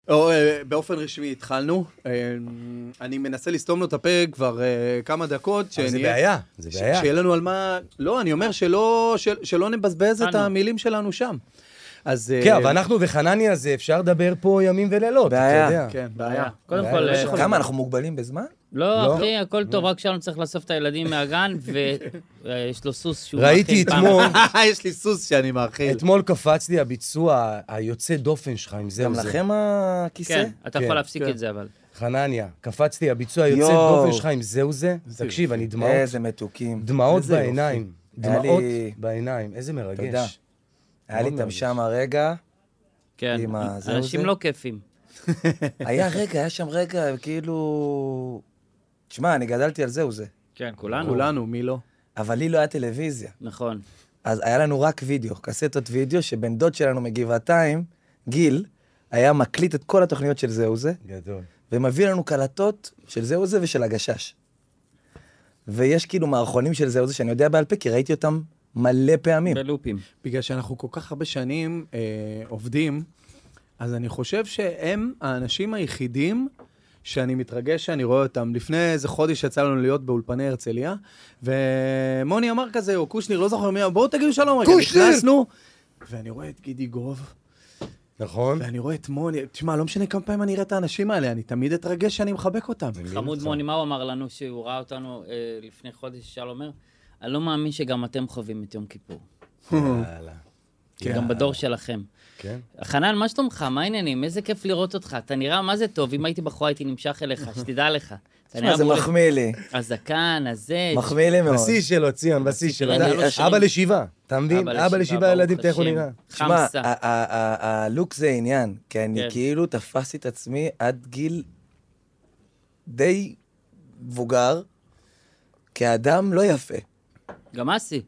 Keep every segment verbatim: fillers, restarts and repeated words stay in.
באופן רשמי התחלנו, אני מנסה לסתום לו את הפה כבר כמה דקות. זה בעיה, זה בעיה. שיהיה לנו על מה... לא, אני אומר שלא נבזבז את המילים שלנו שם. כן, אבל אנחנו וחנניה זה אפשר לדבר פה ימים ולילות. בעיה. כן, בעיה. קודם כל... כמה, אנחנו מוגבלים בזמן? לא, אחי, הכל טוב, רק שלנו צריך לאסוף את הילדים מהגן, ויש לו סוס שהוא... ראיתי אתמול... יש לי סוס שאני מאכיל. אתמול קפץ לי הביצוע היוצא דופן שלך עם זה. גם לכם הכיסא? כן, אתה יכול להפסיק את זה, אבל... חנניה, קפץ לי הביצוע היוצא דופן שלך עם זהו זה. תקשיב, אני דמעות. איזה מתוקים. דמעות בעיניים. דמעות בעיניים. איזה מרגש. תודה. היה לי tam שם הרגע. כן, אנשים לא כיפים. היה רגע, היה שם רגע, כאילו... תשמע, אני גדלתי על זהו זה. כן, כולנו. כולנו, מי לא? אבל לי לא היה טלוויזיה. נכון. אז היה לנו רק וידאו, קסטות וידאו, שבן דוד שלנו מגבעתיים, גיל, היה מקליט את כל התוכניות של זהו זה. גדול. ומביא לנו קלטות של זהו זה ושל הגשש. ויש כאילו מערכונים של זהו זה, שאני יודע בעל פה, כי ראיתי אותם מלא פעמים. בלופים. בגלל שאנחנו כל כך הרבה שנים אה, עובדים, אז אני חושב שהם האנשים היחידים שאני מתרגש שאני רואה אותם. לפני איזה חודש יצא לנו להיות באולפני הרצליה, ומוני אמר כזה, או קושניר, לא זוכר מי, בואו תגידו שלום רגע. קושניר! נכנסנו, ואני רואה את גידי גוב. נכון. ואני רואה את מוני, תשמע, לא משנה כמה פעמים אני אראה את האנשים האלה, אני תמיד אתרגש שאני מחבק אותם. חמוד מוני, מה הוא אמר לנו שהוא ראה אותנו אה, לפני חודש, שאל אומר, אני לא מאמין שגם אתם חווים את יום כיפור. יאללה. גם בדור שלכם. כן. חנן, מה שלומך? מה העניינים? איזה כיף לראות אותך. אתה נראה מה זה טוב, אם הייתי בחורה הייתי נמשך אליך, שתדע לך. תשמע, זה מחמיא לי. הזקן, הזה. מחמיא לי מאוד. בשיא שלו, ציון, בשיא שלו. אני- אבא לשבעה, אתה מבין? אבא אבא לשבעה, לשבעה ילדים, ברוך תראה איך הוא השם. נראה. תשמע, חמסה. ה- ה- ה- הלוק זה עניין, כי אני כן. כאילו תפסתי את עצמי עד גיל די מבוגר, כאדם לא יפה. גם אסי.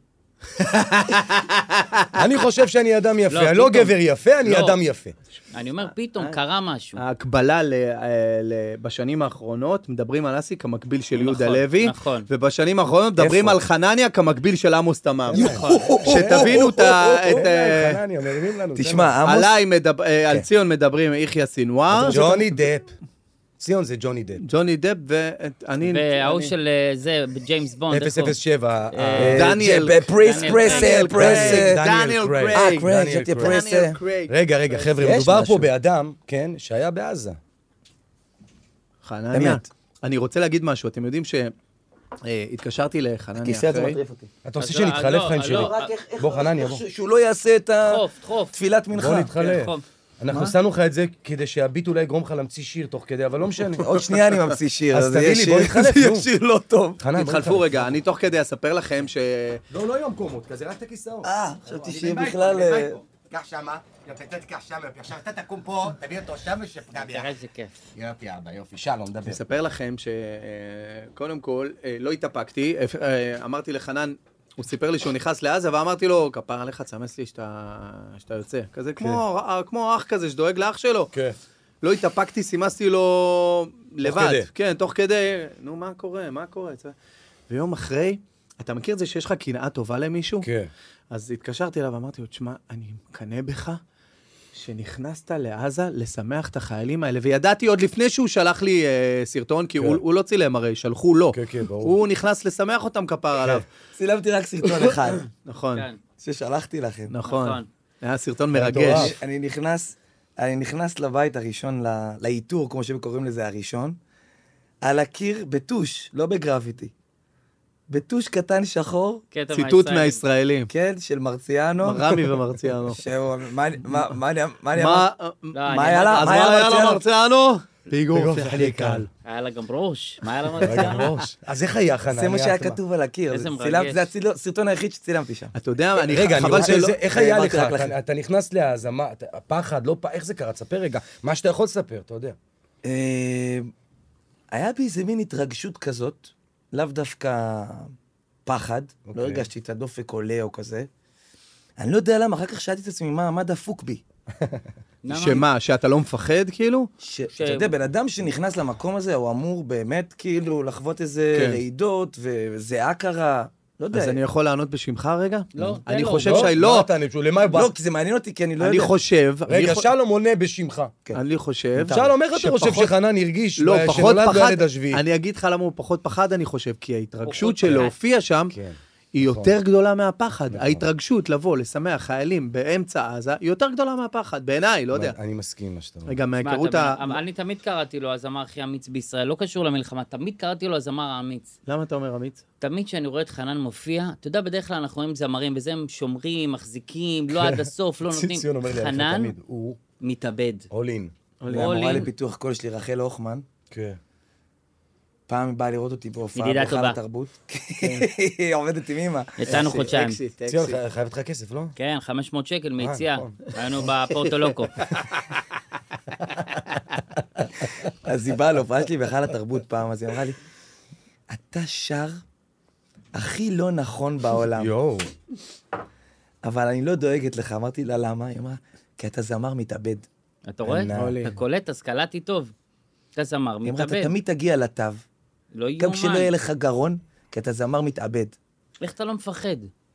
אני חושב שאני אדם יפה, לא, אני לא פתאום. גבר יפה, אני לא. אדם יפה. אני אומר, פתאום קרה משהו. ההקבלה ל- ל- בשנים האחרונות, מדברים על אסי כמקביל של יהודה נכון, לוי, נכון. ובשנים האחרונות מדברים איפה? על חנניה כמקביל של עמוס תמם. נכון. שתבינו את ה... את, אה, חנניה, מרימים לנו. תשמע, עמוס, עליי, מדבר- אה, על ציון מדברים יחיא סינואר, ג'וני דפ. ציון זה ג'וני דפ. ג'וני דפ ואני... וההוא של אה, זה, ג'יימס בונד. אפס איפה? אפס שבע. אה, דניאל. ג'ה- פריס, דניאל פרסה, קרייג. פרסה. דניאל קרייג. אה, קרייג, דניאל חשבתי קרייג. פרסה. דניאל קרייג. רגע, רגע, חבר'ה, יש מדובר משהו. פה באדם, כן, שהיה בעזה. חנניה, באמת. אני רוצה להגיד משהו, אתם יודעים שהתקשרתי לחנניה הכיסא הזה אחרי, מטריף אותי. אתה רוצה אז לא, שנתחלף לא, לך עם לא, שירי? רק בוא, חנניה, בוא. שהוא לא יעשה את דחוף, דחוף. התפילת בוא מנחה. נתחלף. דחוף. אנחנו שמנו לך את זה כדי שהביט אולי יגרום לך להמציא שיר תוך כדי, אבל לא משנה. עוד שנייה אני ממציא שיר. אז זה תביא יהיה לי, שיר- בוא נתחלף, זה יהיה נו. שיר לא טוב. חנן, בוא התחלפו נתחלף. רגע, אני תוך כדי אספר לכם ש... לא, לא יום קומות, כזה רק את הכיסאות. אה, חשבתי שיהיה בכלל... אה, קח שמה, יופי, אתה תקח שמה, יופי. עכשיו אתה תקום פה, תביא אותו שם ושפגע ביחד. תראה איזה כיף. יופי אבא, יופי, שלום, דבר. אספר לכם שקודם כל, אה, לא התאפקתי, אה, אמרתי לחנן, הוא סיפר לי שהוא נכנס לעזה, ואמרתי לו, כפר עליך, תסמס לי שאתה שאתה יוצא. כזה כמו אה, כמו אח כזה שדואג לאח שלו. כן. לא התאפקתי, סימסתי לו לבד. כדי. כן, תוך כדי, נו, מה קורה, מה קורה? ויום אחרי, אתה מכיר את זה שיש לך קנאה טובה למישהו? כן. אז התקשרתי אליו ואמרתי לו, תשמע, אני מקנא בך שנכנסת לעזה לשמח את החיילים האלה, וידעתי עוד לפני שהוא שלח לי אה, סרטון, כי כן. הוא, הוא לא צילם הרי, שלחו לו. כן, כן, ברור. הוא נכנס לשמח אותם כפר עליו. צילמתי רק סרטון אחד, נכון, כן, ששלחתי לכם. נכון. נכון. היה סרטון מטורף. מרגש. אני נכנס, אני נכנס לבית הראשון, ל- לאיתור, כמו שהם קוראים לזה, הראשון, על הקיר בטוש, לא בגרפיטי. בטוש קטן שחור, קטע ציטוט מהישראלים. מהישראלים. כן, של מרציאנו. רמי ומרציאנו. שהוא, מה, מה, מה, אני- מה, אני מה אמר? לא, אני מה היה לה? אז מה מה היה היה למרציאנו? למרציאנו? פיגור פיגור שכלי שכלי קל. קל. היה לה גם ראש. מה היה לה רגע, מרציאנו? ראש. אז איך היה חנניה? זה מה שהיה אתה- כתוב על הקיר. איזה זה מרגש. צילמתי- זה הציל- הסרטון היחיד שצילמתי שם. אתה יודע, אני רגע, אני חבל רוצה, שלא... זה- איך היה לך? אמרתי רק לכם. אתה- אתה נכנס לעזה, מה, אתה- הפחד, לא פחד, איך זה קרה? תספר רגע. מה שאתה יכול לספר, אתה יודע. אה, היה בי איזה מין התרגשות כזאת, לאו דווקא פחד, לא אוקיי. הרגשתי את הדופק עולה או כזה. אני לא יודע למה, אחר כך שאלתי את עצמי, מה מה דפוק בי? למה? שמה, שאתה לא מפחד כאילו? ש- אתה יודע, בן אדם שנכנס למקום הזה, הוא אמור באמת כאילו לחוות איזה כן. רעידות וזיעה קרה. לא יודע. אז אני יכול לענות בשמך רגע? לא, תן אני לו. חושב לא, שאני מה לא, אתה עונה? למה הוא בא? לא, כי זה מעניין אותי, כי אני לא אני יודע. חושב, אני רגע, חו- שלום עונה בשמך. כן. אני חושב, שלום, איך אתה חושב שפחות- שחנן הרגיש לא, ב- פחות שנולד פחד, בילד השביעי? אני אגיד לך למה הוא פחות פחד, אני חושב, כי ההתרגשות פחות של פחד. להופיע שם, כן. היא נכון. יותר גדולה מהפחד. ההתרגשות לבוא, לשמח חיילים באמצע עזה, היא יותר גדולה מהפחד, בעיניי, לא יודע. אני מסכים מה שאתה אומר. רגע, מה, מההיכרות אתה- ה... אני תמיד קראתי לו הזמר הכי אמיץ בישראל, לא קשור למלחמה, תמיד קראתי לו הזמר האמיץ. למה אתה אומר אמיץ? תמיד כשאני רואה את חנן מופיע, אתה יודע, בדרך כלל אנחנו רואים זמרים, וזה הם שומרים, מחזיקים, לא עד הסוף, לא נותנים. ציון אומר לי עליך חנן תמיד, הוא מתאבד. אולין. והמורה all in. לפיתוח קול שלי, רחל הוכמן, כן. פעם היא באה לראות אותי בהופעה ידידה בהיכל טובה. התרבות. היא עובדת עם אמא. יצאנו חודשיים. אקסיט, ציון, אקסיט. חי- חייבת לך כסף, לא? כן, חמש מאות שקל מיציאה. נכון. היינו בפורטו לוקו. אז היא באה להופעה שלי בהיכל התרבות פעם, אז היא אמרה לי, אתה שר הכי לא נכון בעולם, יואו. אבל אני לא דואגת לך. אמרתי לה, למה? היא אמרה, כי אתה זמר מתאבד. אתה רואה? ענק. אתה קולט, אז קלטתי טוב. אתה זמר, היא אמרה, אתה מתאבד. תמיד תגיע לתו, לא גם כשלא יהיה יאומן. לך גרון, כי אתה זמר מתאבד. איך אתה לא מפחד?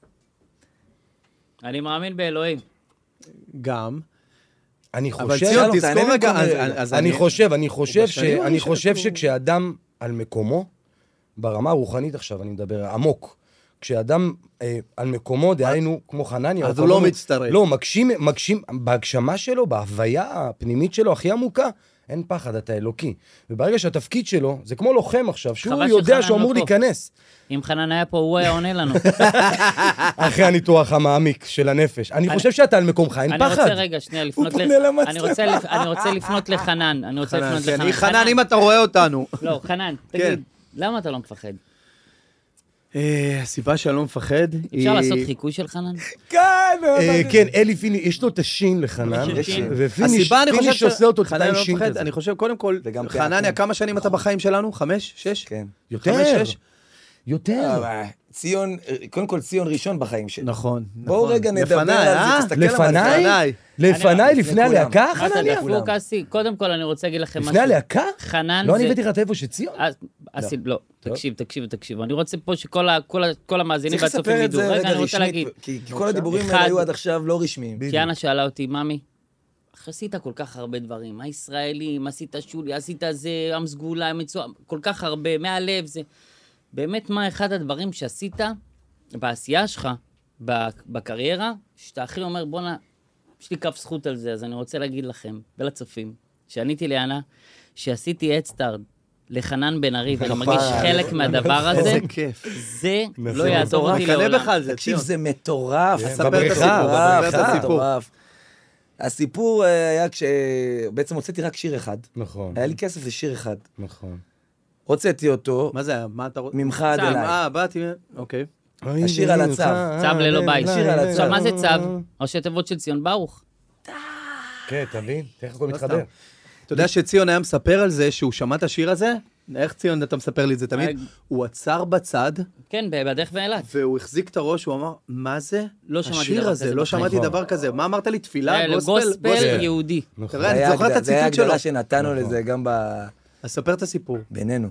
אני מאמין באלוהים. גם. אני אבל חושב... ציון, שלום, תענה תזכור רגע, במקומי אז- רגע. אז אני חושב, אני חושב ש... בשנים אני האלה חושב שאנחנו- שכשאדם על מקומו, ברמה הרוחנית עכשיו, אני מדבר עמוק, כשאדם אה, על מקומו, דהיינו, כמו חנניה... אז או הוא לא כמו- מצטרף. לא, מגשים, מגשים, בהגשמה שלו, בהוויה הפנימית שלו, הכי עמוקה, אין פחד, אתה אלוקי. וברגע שהתפקיד שלו, זה כמו לוחם עכשיו, שהוא חבל יודע שחנן שהוא אמור לא פה. להיכנס. אם חנן היה פה, הוא היה עונה לנו. אחרי הניתוח המעמיק של הנפש. אני חושב שאתה על מקומך, אין אני פחד. רוצה רגע, שנייה, לפנות פונה ל... למצלמה. אני רוצה לפ- אני רוצה לפנות לחנן. אני רוצה חנן, לפנות כן, לחנן. אני חנן, אם אתה רואה אותנו. לא, חנן, כן. תגיד, למה אתה לא מפחד? אה, הסיבה שאני לא מפחד היא... אפשר לעשות חיקוי של חנן? כן, אה, כן, אלי פיני, יש לו את השין לחנן, יש שין. ופיניש הסיבה, אני חושב פיניש עושה אותו חנן קטן לא שין מפחד, כזה. אני חושב, קודם כל, וגם חנניה, פעמים. כמה שנים אתה בחיים שלנו? חמש? שש? כן. יותר, חמש, שש? יותר. אבל ציון, קודם כל ציון ראשון בחיים שלי. נכון. בואו נכון. רגע נדבר לפניי, על אה? זה, תסתכל על לפניי? לפניי. לפניי, אני- לפני לפני הלהקה, מה אתה חנניה? דפוק, אסי? קודם כל, אני רוצה להגיד לכם משהו. לפני הלהקה? חנן לא, זה... אני הבאתי לך את איפה שציון. אז- אסי, לא, תקשיב, תקשיב, תקשיב. אני רוצה פה שכל ה- כל ה- כל המאזינים צריך והצופים לספר את ידעו. זה רגע, רגע אני רוצה להגיד. רשמית, כי כי כל הדיבורים אחד- האלה היו עד עכשיו לא רשמיים. קיאנה שאלה אותי, ממי, איך עשית כל כך הרבה דברים? הישראלים, עשית שולי, עשית זה, עם סגולה, מצוא, כל כך הרבה, מהלב, זה... באמת, מה אחד הדברים שעשית בעשייה שלך, ב- בקריירה, שאתה הכי אומר, בואנה, יש לי כף זכות על זה, אז אני רוצה להגיד לכם, ולצופים, שעניתי ליאנה, שעשיתי אדסטארט לחנן בן ארי, ואני מרגיש חלק מהדבר הזה, איזה כיף. זה לא יעזור אותי קנה לעולם. בך על זה, תקשיב, ציון. זה מטורף. כן, ספר את בבריכה, הסיפור, מטורף, ספר את זה הסיפור. מטורף. הסיפור אה, היה כש... בעצם הוצאתי רק שיר אחד. נכון, היה לי כסף לשיר אחד. נכון. הוצאתי אותו, מה זה היה? מה אתה רוצה? ממך עד צם, אליי. אה, באתי... אוקיי. השיר על הצו. צו ללא בית. השיר על הצו. עכשיו, מה זה צו? ראשי תיבות של ציון ברוך. כן, תבין? תראה איך הכל לא מתחבר. סתם. אתה יודע שציון היה מספר על זה שהוא שמע את השיר הזה? איך ציון, אתה מספר לי את זה תמיד? הוא עצר בצד, כן, בדרך באילת. והוא החזיק את הראש, הוא אמר, מה זה? לא שמעתי השיר דבר הזה, כזה לא בחיים." שמעתי נכון. דבר כזה. מה אמרת לי? תפילה? אה, גוספל? גוספל יהודי. נכון. תראה, זה אני היה זוכר את הגד- זה היה הציטוט שלו. ההגדרה שנתנו לזה גם ב... אז ספר את הסיפור. בינינו.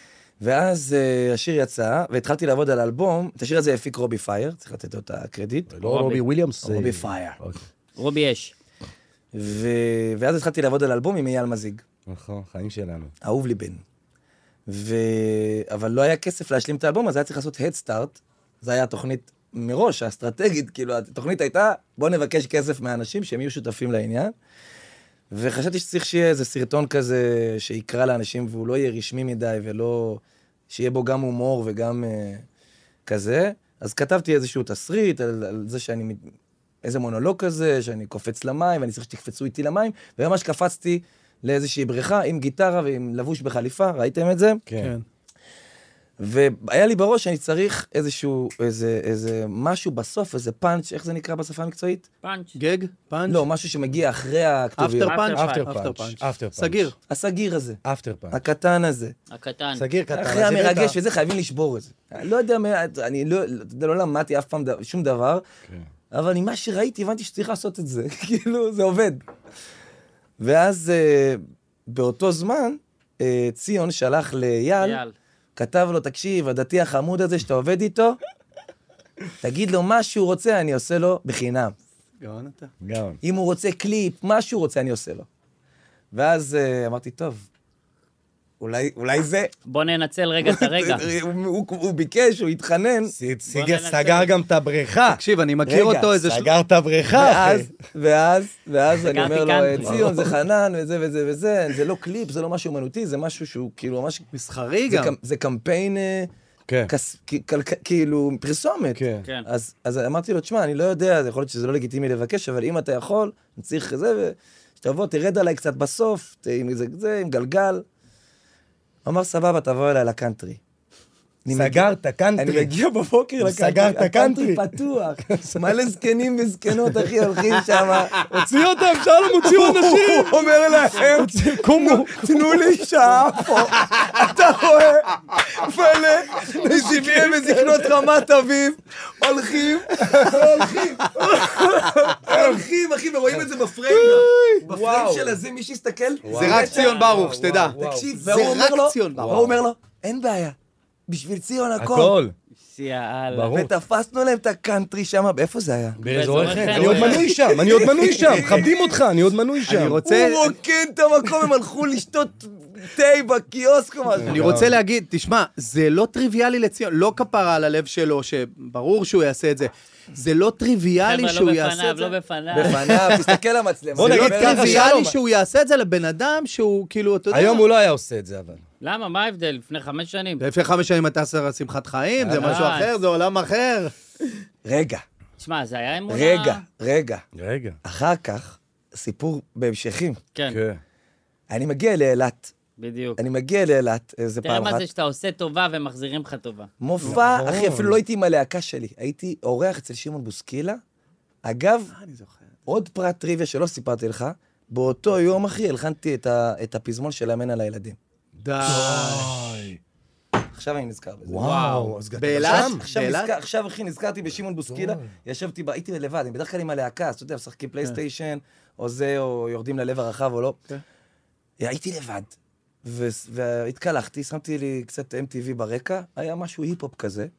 ואז uh, השיר יצא, והתחלתי לעבוד על האלבום, את השיר הזה הפיק רובי פייר, צריך לתת לו את הקרדיט. לא רובי וויליאמס. רובי אה, פייר. אוקיי. רובי אש. ו... ואז התחלתי לעבוד על האלבום עם אייל מזיג, נכון, חיים שלנו. אהוב לי בן. ו... אבל לא היה כסף להשלים את האלבום, אז היה צריך לעשות Head Start, זו הייתה התוכנית מראש, האסטרטגית, כאילו התוכנית הייתה, בוא נבקש כסף מהאנשים שהם יהיו שותפים לעניין, וחשבתי שצריך שיהיה איזה סרטון כזה שיקרא לאנשים, והוא לא יהיה רשמי מדי, ולא... שיהיה בו גם הומור וגם uh, כזה. אז כתבתי איזשהו תסריט על, על זה שאני... מת- איזה מונולוג כזה, שאני קופץ למים, ואני צריך שתקפצו איתי למים, וממש קפצתי לאיזושהי בריכה עם גיטרה ועם לבוש בחליפה, ראיתם את זה? כן. והיה לי בראש שאני צריך איזשהו, איזה, איזה משהו בסוף, איזה פאנץ', איך זה נקרא בשפה המקצועית? פאנץ'. גג? פאנץ'? לא, משהו שמגיע אחרי הכתוביות. אפטר פאנץ'? אפטר אפטר פאנץ'. אפטר פאנץ'. סגיר. הסגיר הזה, אפטר פאנץ'. הקטן הזה. הקטן. סגיר קטן. אחרי אז הבאת- המרגש וזה, חייבים לשבור את זה. אני לא יודע, מה- אני לא, אתה יודע, לא למדתי אף פעם ד- שום דבר, כן. אבל ממה שראיתי, הבנתי שצריך לעשות את זה. כאילו, זה עובד. ואז, אה, באותו זמן, אה, ציון שלח לאייל, אייל. כתב לו, תקשיב, הדתי החמוד הזה שאתה עובד איתו, תגיד לו מה שהוא רוצה, אני עושה לו בחינם. גאון אתה. גאון. אם הוא רוצה קליפ, מה שהוא רוצה, אני עושה לו. ואז uh, אמרתי, טוב, אולי, אולי זה... בוא ננצל רגע את הרגע. הוא, הוא, הוא ביקש, הוא התחנן. סיגר סגר גם את הבריכה. תקשיב, אני מכיר רגע, אותו איזה... סגר את הבריכה, ואז, אחי. ואז, ואז אני סגרתי אומר לו, קאנטרי. ציון, זה חנן, וזה וזה וזה, זה לא קליפ, זה לא משהו אומנותי, זה משהו שהוא כאילו ממש... מסחרי זה גם. קמ- זה קמפיין, אה, כן. כס- כ- כל- כאילו, פרסומת. כן. כן. אז, אז אמרתי לו, תשמע, אני לא יודע, זה יכול להיות שזה לא לגיטימי לבקש, אבל אם אתה יכול, אני צריך זה, ושתבוא, תרד עליי קצת בסוף, ת- עם זה, זה, עם גלגל. הוא אמר, סבבה, תבוא אליי לקאנטרי. אני מגיע- סגרת אני קאנטרי. מגיע בבוקר הוא לקאנטרי, סגר את הקאנטרי הקאנטרי. פתוח, מלא זקנים וזקנות, אחי, הולכים שם. הוציא אותם, שלום, הוציאו אנשים. הוא אומר להם, קומו. תנו לי שעה פה, אתה רואה, פלא, נסיבים וזקנות רמת אביב, הולכים, הולכים, הולכים, אחי, ורואים את זה בפריים, בפריים של הזה, מי שיסתכל, זה רק ציון ברוך, שתדע. תקשיב, זה והוא אומר רק לו, ציון ברוך. והוא אומר לו, אין בעיה, בשביל ציון הכל. הכל. יאללה. ברור. ותפסנו להם את הקאנטרי שם, באיפה זה היה? באזור באזור אחר. אחר. אני עוד מנוי שם, אני עוד מנוי שם. מכבדים אותך, אני עוד מנוי שם. אני רוצה... הוא רוקד את המקום, הם הלכו לשתות תה בקיוסק או משהו. אני רוצה להגיד, תשמע, זה לא טריוויאלי לציון, לא כפרה על הלב שלו, שברור שהוא יעשה את זה. זה לא טריוויאלי חבר'ה, שהוא לא יעשה בפניו, את זה. לא בפניו. בפניו, תסתכל למצלמה. בוא זה נגיד לא ככה, טריוויאלי שלום. שהוא יעשה את זה לבן אדם שהוא כאילו, אתה יודע... היום הוא לא היה עושה את זה, אבל. למה? מה ההבדל? לפני חמש שנים. לפני חמש שנים אתה עושה שמחת חיים, זה אה. משהו אחר, זה עולם אחר. רגע, תשמע, זה היה אמונה... רגע, רגע. רגע. אחר כך, סיפור בהמשכים. כן, כן. אני מגיע לאילת, בדיוק. אני מגיע לאילת איזה תראה פעם מה אחת. זה שאתה עושה טובה ומחזירים לך טובה. מופע, נכון. אחי, אפילו לא הייתי עם הלהקה שלי. הייתי אורח אצל שמעון בוסקילה. אגב, אני זוכר. עוד פרט טריוויה שלא סיפרתי לך, באותו יום, אחי, הלחנתי את ה- את הפזמון של האמן על הילדים. די. עכשיו אני נזכר בזה. וואו, אז גדלת באילת? שם? עכשיו, באילת? נזכר, עכשיו אחי, נזכרתי בשמעון בוסקילה, ישבתי, ב- הייתי לבד, אני בדרך כלל עם הלהקה, אז אתה יודע, משחקים פלייסטיישן, או זה, או יורדים ללב הרחב או לא. כן. הייתי לבד, ו- והתקלחתי, שמתי לי קצת אם טי וי ברקע, היה משהו היפ-הופ כזה,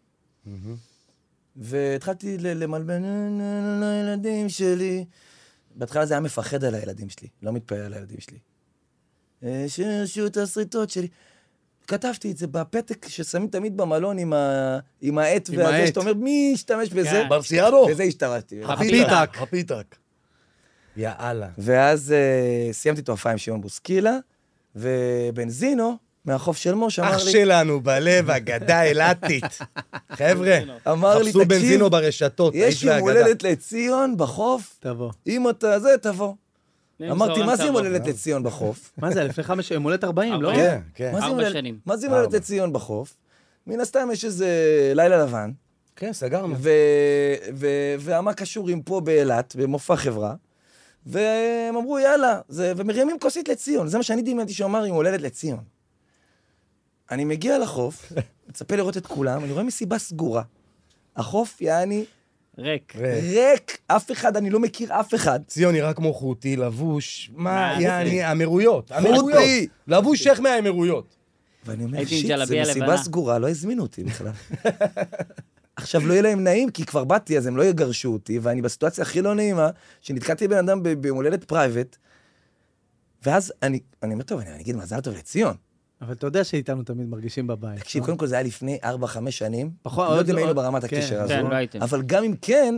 והתחלתי ל- למלבן לילדים שלי. בהתחלה זה היה מפחד על הילדים שלי, לא מתפעל על הילדים שלי. אה, שירשו את הסריטות שלי. כתבתי את זה בפתק ששמים תמיד במלון עם ה- עם העט עם והזה, העט. שאתה אומר, מי ישתמש בזה? כן. ברסיאנו. וזה השתמשתי. הפיתק. הפיתק. יאללה. ואז uh, סיימתי את ההופעה עם שמעון בוסקילה, ובנזינו, מהחוף של מוש, אמר אח לי, שלנו בלב, אגדה אילתית. חבר'ה, אמר לי, חפשו תקשיב, בנזינו ברשתות, האיש יש יום והאגדה. הולדת לציון בחוף, תבוא. אם אתה זה, תבוא. אמרתי, מה זה יום תבוא. הולדת לציון בחוף? מה זה, לפני חמש שנים, הולדת ארבעים, לא? כן, כן. מה זה יום ארבע הולדת- שנים. מה זה יום הולדת לציון בחוף? מן הסתם יש איזה לילה לבן, כן, סגרנו. ו- ו- והמה קשורים פה באילת, במופע חברה, והם אמרו, יאללה, זה, ומרימים כוסית לציון. זה מה שאני דמיינתי שאומר עם הולדת לציון. אני מגיע לחוף, מצפה לראות את כולם, אני רואה מסיבה סגורה. החוף, יעני, ריק. ריק, אף אחד, אני לא מכיר אף אחד. ציון נראה כמו חוטי, לבוש, מה, מה, יעני, האמירויות, האמירויות. חוטי. לבוש שייך מהאמירויות. ואני אומר, הייתי עם שיט, זה ג'לביה מסיבה לבנה." סגורה, לא הזמינו אותי בכלל. עכשיו, לא יהיה להם נעים, כי כבר באתי, אז הם לא יגרשו אותי, ואני בסיטואציה הכי לא נעימה, שנתקעתי בן אדם ב- במולדת פרייבט, ואז אני, אני אומר, טוב, אני אגיד מזל טוב לציון. אבל אתה יודע שאיתנו תמיד מרגישים בבית. תקשיב, לא? קודם כל זה היה לפני ארבע, חמש שנים, פחות, לא עוד יודע אם לא- היינו ברמת כן, הקשר הזו, כן, לא הייתם. אבל גם אם כן,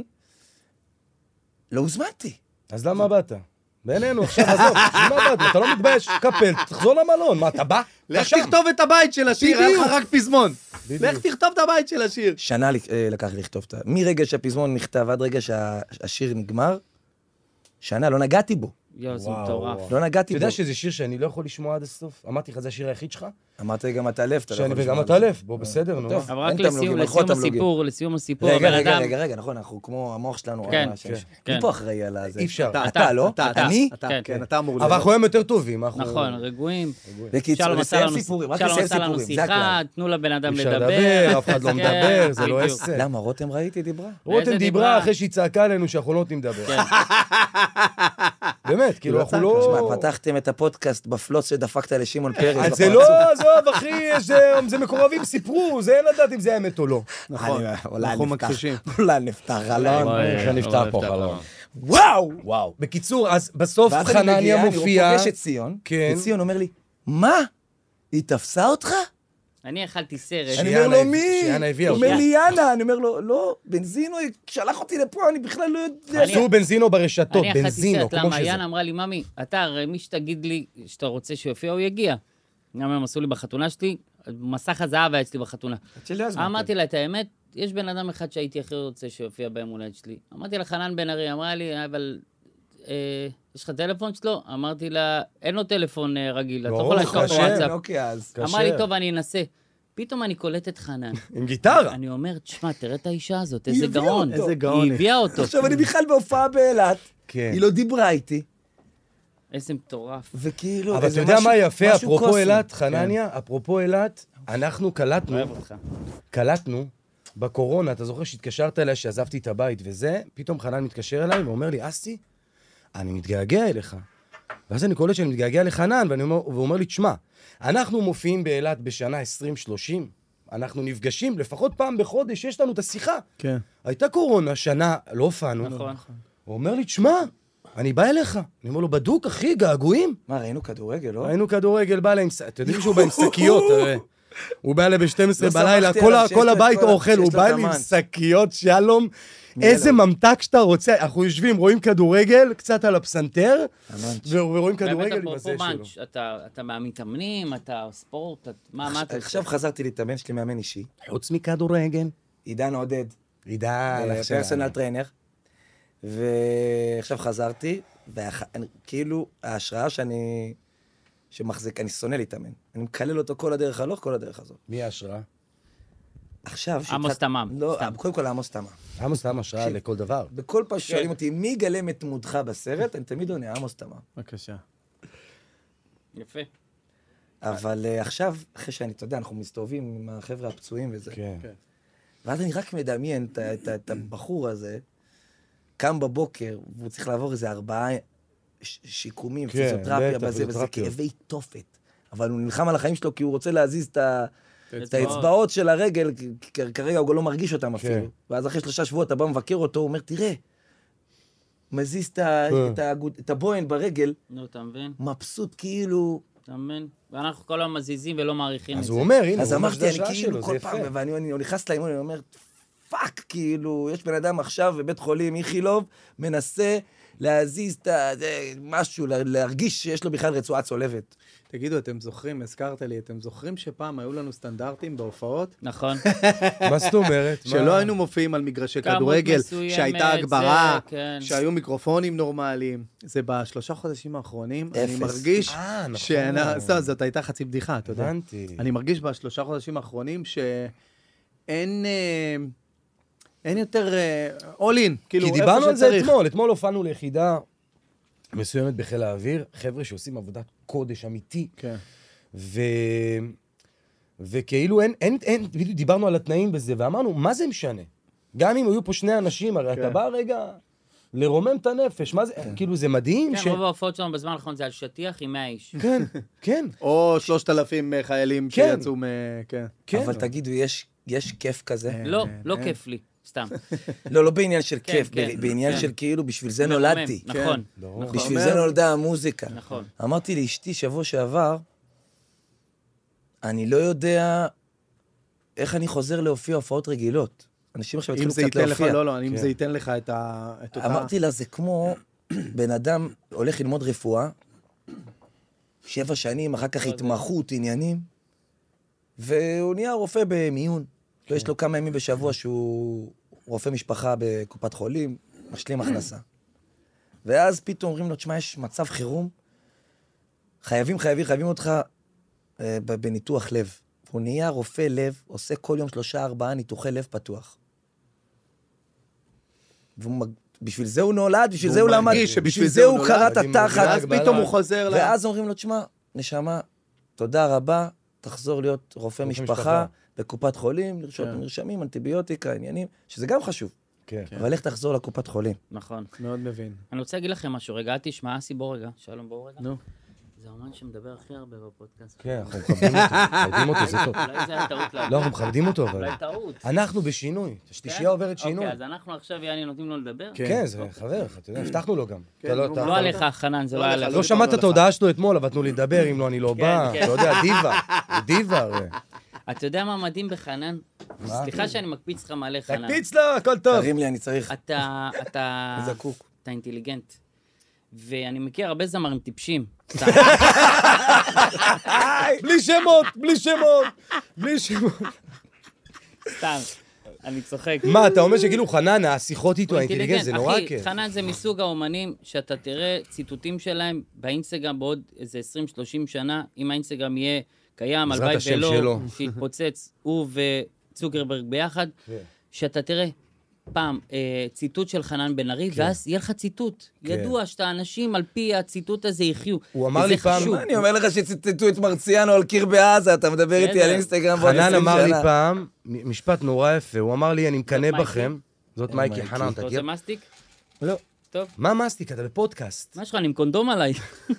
לא הוזמנתי. אז למה באת? בינינו, עכשיו עזוב, למה באת? אתה לא מתבייש? קפל, תחזור למלון, מה, אתה בא? לך אתה שם. תכתוב את הבית של השיר, היה לך רק פזמון. בדיוק. לך תכתוב את הבית של השיר. שנה לי- אה, לקח לי לכתוב את ה... מרגע שהפזמון נכתב עד רגע שהשיר נגמר, שנה, לא נגעתי בו. יואו, זה וואו, מטורף. וואו. לא נגעתי אתה בו. יודע שזה שיר שאני לא יכול לשמוע עד הסוף? אמרתי לך, זה השיר היחיד שלך? אמרת לי גם אתה לב, אתה לא שאני יכול וגם לשמוע אתה על זה. לב, בוא בסדר, נו. טוב. אבל רק אין תמלוגים, לסיום, הלכו לסיום התמלוגים. הסיפור, לסיום הסיפור, רגע, הבן רגע, אדם... רגע, רגע, נכון, אנחנו כמו המוח שלנו. כן, ממש, כן, כן. מי פה אחראי על הזה? אי אפשר. אתה, אתה, לא? אתה, אתה. אני? אתה, כן. כן, אתה אמור אבל להיות. אנחנו היום יותר טובים. אנחנו- נכון, רגועים. בקיצור, שלום עשה לסיים לנו סיפורים, רק שלום לסיים עשה לנו סיפורים, זה שיחה, הכלל. תנו לבן אדם אי אפשר לדבר. לדבר, אף אחד לא כן, מדבר, זה לא בדיוק. עסק. למה, רותם ראיתי דיברה? רותם איזה דיברה דיברה? אחרי שהיא צעקה עלינו שאנחנו לא נותנים לדבר. כן. באמת, כאילו, לא אנחנו צעק. לא... תשמע, פתחתם את הפודקאסט בפלוץ שדפקת לשמעון פרס. אז זה בפרצוף. לא, עזוב, אחי, זה- זה מקורבים סיפרו, זה אין לדעת אם זה אמת או לא. נכון, אני- אולי אנחנו נפתח- מכחישים. אולי נפתח חלון. וואי, איך לא נפתח פה נפתח חלון. וואו! וואו. בקיצור, אז בסוף ואז אני חנניה מגיע, אני מופיע... פוגש את ציון, כן. וציון אומר לי, מה? היא תפסה אותך? אני אכלתי סרט. אני שיאנה אומר לו, הביא- מי? שיאנה הביאה הוא אומר אותי. לי, יאנה. אני אומר לו, לא, בנזינו שלח אותי לפה, אני בכלל לא יודע. אני- עשו בנזינו ברשתות, אני אכלתי בנזינו, סרט, כמו למה? שזה. יאנה אמרה לי, ממי, אתה הרי מי שתגיד לי שאתה רוצה שיופיע, הוא יגיע. גם הם עשו לי בחתונה שלי, מסך הזהב היה אצלי בחתונה. אמרתי לה את האמת, יש בן אדם אחד שהייתי הכי רוצה שיופיע ביום הולדת שלי. אמרתי לה, חנן בן ארי, אמרה לי, אבל אה, יש לך טלפון שלו? אמרתי לה, אין לו טלפון אה, רגיל, אתה יכול ברוך לשלוח השם. בוואטסאפ. אוקיי, אז. אמר לי, כשר. טוב, אני אנסה. פתאום אני קולט את חנן. עם גיטרה. אני אומר, תשמע, תראה את האישה הזאת, היא איזה הביאה גאון. אותו. איזה גאון היא היא. הביאה אותו. עכשיו אני בכלל בהופעה באילת, כן. היא לא דיברה איתי, איזה מטורף. וכאילו, אבל אתה איזה יודע משהו- מה יפה, משהו אפרופו קוסמי. אילת, חנניה, אפרופו אילת, אנחנו קלטנו, אוהב אותך. קלטנו בקורונה, אתה זוכר שהתקשרת אליי, שעזבתי את הבית וזה, פתאום חנן מתקשר אליי ואומר לי, אסי, אני מתגעגע אליך. ואז אני קולט שאני מתגעגע לחנן, ואני אומר, והוא אומר לי, תשמע, אנחנו מופיעים באילת בשנה עשרים שלושים, אנחנו נפגשים לפחות פעם בחודש, יש לנו את השיחה. כן. הייתה קורונה, שנה, לא הופענו. נכון. הוא אומר לי, תשמע, אני בא אליך. אני אומר לו, בדוק, אחי, געגועים. מה, ראינו כדורגל, לא? ראינו כדורגל, בא אליי עם... ס- אתה יודעים שהוא בא עם שקיות, הרי. הוא בא אליי ב-שתים עשרה לא בלילה, סמכתי כל עליו ה- שיש כל לו את הבית כל ה- אוכל, שיש הוא לו בא את אליי עם המאנץ'. שקיות, שלום. איזה ממתק שאתה רוצה. אנחנו יושבים, רואים כדורגל, קצת על הפסנתר, המאנץ'. ו- ורואים באמת, כדורגל עם אפרופו הזה שלו. מאנץ', אתה אתה מהמתאמנים, אתה ספורט, את- מה מה אתה עושה? עכשיו חזרתי להתאמן, יש לי מאמן אישי, חוץ מכדורגל. עידן עודד, עידן, עכשיו. פרסונל טריינר, ועכשיו חזרתי, וכאילו ההשראה שאני... שמחזיק, אני שונא להתאמן. אני מקלל אותו כל הדרך הלוך, כל הדרך הזאת. מי ההשראה? עכשיו... עמוס שהתחלת- תמם, לא, סתם. קודם כל עמוס תמם. עמוס סתם השראה תקשיב. לכל דבר. בכל פעם ששואלים אותי, מי יגלם את דמותך בסרט, אני תמיד עונה, עמוס תמם. בבקשה. יפה. אבל אה, עכשיו, אחרי שאני, אתה יודע, אנחנו מסתובבים עם החבר'ה הפצועים וזה. כן. ואז אני רק מדמיין את ה- את ה- את הבחור הזה, קם בבוקר, והוא צריך לעבור איזה ארבעה ש- שיקומים, כן, פיזיותרפיה בטח, בזה, וזה פיזיותרפיות. כאבי תופת. אבל הוא נלחם על החיים שלו כי הוא רוצה להזיז את ה- את האצבעות. האצבעות של הרגל, כי- כי כרגע הוא גם לא מרגיש אותם כן. אפילו. ואז אחרי שלושה שבועות אתה בא מבקר אותו, הוא אומר, תראה, מזיז את ה- כן. את האגוד- את הבוהן ברגל, נו, אתה מבין? מבסוט כאילו... אתה מבין? ואנחנו כל היום מזיזים ולא מעריכים את אז זה. הוא אומר, הנה, אז הוא אומר אמרתי, שזה אני השעה כאילו שלו, זה כל יפה. פעם, ואני אני נכנס לאימון, אני אומר, פאק, כאילו, יש בן אדם עכשיו בבית חולים, איכילוב, מנסה להזיז את ה... זה, משהו, לה- להרגיש שיש לו בכלל רצועה צולבת. תגידו, אתם זוכרים, הזכרת לי, אתם זוכרים שפעם היו לנו סטנדרטים בהופעות? נכון. מה זאת אומרת? מה? שלא היינו מופיעים על מגרשי כמות כדורגל, מסוימת, שהייתה הגברה, זה, כן. שהיו מיקרופונים נורמליים. זה בשלושה חודשים האחרונים, אני אפס. מרגיש אה, נכון. שאנ- סתם, זאת הייתה חצי בדיחה, אתה יודע. הבנתי. אני מרגיש בשלושה חודשים האחרונים שאין אה, אין יותר אול אין, כאילו כי איפה דיברנו על זה שצריך. אתמול, אתמול הופענו ליחידה מסוימת בחיל האוויר, חבר'ה שעושים עבודת קודש אמיתי, כן. ו... וכאילו אין, אין, אין, בדיוק דיברנו על התנאים בזה, ואמרנו, מה זה משנה? גם אם היו פה שני אנשים, הרי כן. אתה בא רגע לרומם את הנפש, מה זה, כאילו זה מדהים ש... כן, רוב ההופעות שלנו בזמן האחרון זה על שטיח עם מאה איש. כן, כן, או שלושת אלפים חיילים כן. שיצאו מ... כן. כן. אבל תגידו, יש, יש כיף כזה? לא, לא אה. כיף לי, סתם. לא, לא בעניין של כן, כיף, כן, ב- בעניין כן. של כאילו, בשביל זה מרומם, נולדתי. נכון, ברור. נכון. בשביל אומר- זה נולדה המוזיקה. נכון. אמרתי לאשתי שבוע שעבר, אני לא יודע איך אני חוזר להופיע הופעות רגילות. אנשים עכשיו אם התחילו זה קצת ייתן לך, להופיע. לא, לא, אם כן. זה ייתן לך את ה... את אותה... אמרתי לה, זה כמו בן אדם הולך ללמוד רפואה, שבע שנים, אחר כך התמחות, עניינים, והוא נהיה רופא במיון. יש לו כמה ימים בשבוע שהוא רופא משפחה בקופת חולים, משלים הכנסה. ואז פתאום אומרים לו, תשמע, יש מצב חירום, חייבים, חייבים, חייבים אותך אה, בניתוח לב. הוא נהיה רופא לב, עושה כל יום שלושה, ארבעה ניתוחי לב פתוח. ובשביל זה הוא נולד, בשביל זה הוא למד, מרגיש שבשביל בשביל זה זה הוא הוא נולד. קרא את מדהים, התחת, ואז הגבלה. פתאום הוא חוזר ל... ואז אומרים לו, תשמע, נשמה, תודה רבה, תחזור להיות רופא רופא משפחה, משפחה. בקופת חולים, לרשות כן. מרשמים, אנטיביוטיקה, עניינים, שזה גם חשוב. כן. אבל איך תחזור לקופת חולים? נכון. מאוד מבין. אני רוצה להגיד לכם משהו, רגע, אל תשמע, אסי, בוא רגע. שלום, בוא רגע. נו. זה האומן שמדבר הכי הרבה בפודקאסט. כן, אנחנו מכבדים אותו, מכבדים אותו, זה טוב. אולי זה היה טעות להגיד. לא, אנחנו מכבדים אותו, אבל... אולי טעות. אנחנו בשינוי. השלישייה עוברת שינוי. אוקיי, אז אנחנו עכשיו, יעני, נותנים לו לדבר? כן, זה חבר, אתה יודע, הבטחנו לו גם. אתה לא- אתה- לא עליך, חנן, זה לא לא עליך. עליך, לא שמעת את ההודעה שלו אתמול, אבל תנו לי לדבר, אם לא, אני לא בא. כן. אתה יודע, דיבה. הוא דיבה, הרי. אתה יודע מה מדהים בחנן? סליחה שאני מקפיץ לך מלא, חנן. תקפיץ לו, הכל טוב. תרים לי, אני צריך. אתה, אתה... זקוק. אתה אינטליגנט. ואני מכיר הרבה זמרים טיפשים. בלי שמות, בלי שמות, בלי שמות. סתם, אני צוחק. מה, אתה אומר שכאילו חנן, השיחות איתו, הוא האינטליגנט, זה נורא אחי, כיף. חנן זה מסוג האומנים שאתה תראה ציטוטים שלהם באינסטגרם בעוד איזה עשרים שלושים שנה, אם האינסטגרם יהיה קיים, בעזרת הלוואי השם ולא, שלו. שיתפוצץ הוא וצוקרברג ביחד, כן. שאתה תראה פעם אה, ציטוט של חנן בן ארי, ואז יהיה לך ציטוט. ידוע שאתה אנשים על פי הציטוט הזה יחיו. הוא אמר וזה לי פעם- חשוב. מה אני אומר לך שציטטו את מרציאנו על קיר בעזה, אתה מדבר איתי בסדר. על אינסטגרם בעוד עשרים חנן שנה. אמר לי פעם, מ- משפט נורא יפה, הוא אמר לי, אני מקנא מייקי? בכם. זאת מייקי, מייקי. חנן, אתה תכיר? עושה מסטיק? לא. טוב. מה מסטיק? אתה בפודקאסט. מה שלך, אני עם קונדום עליי.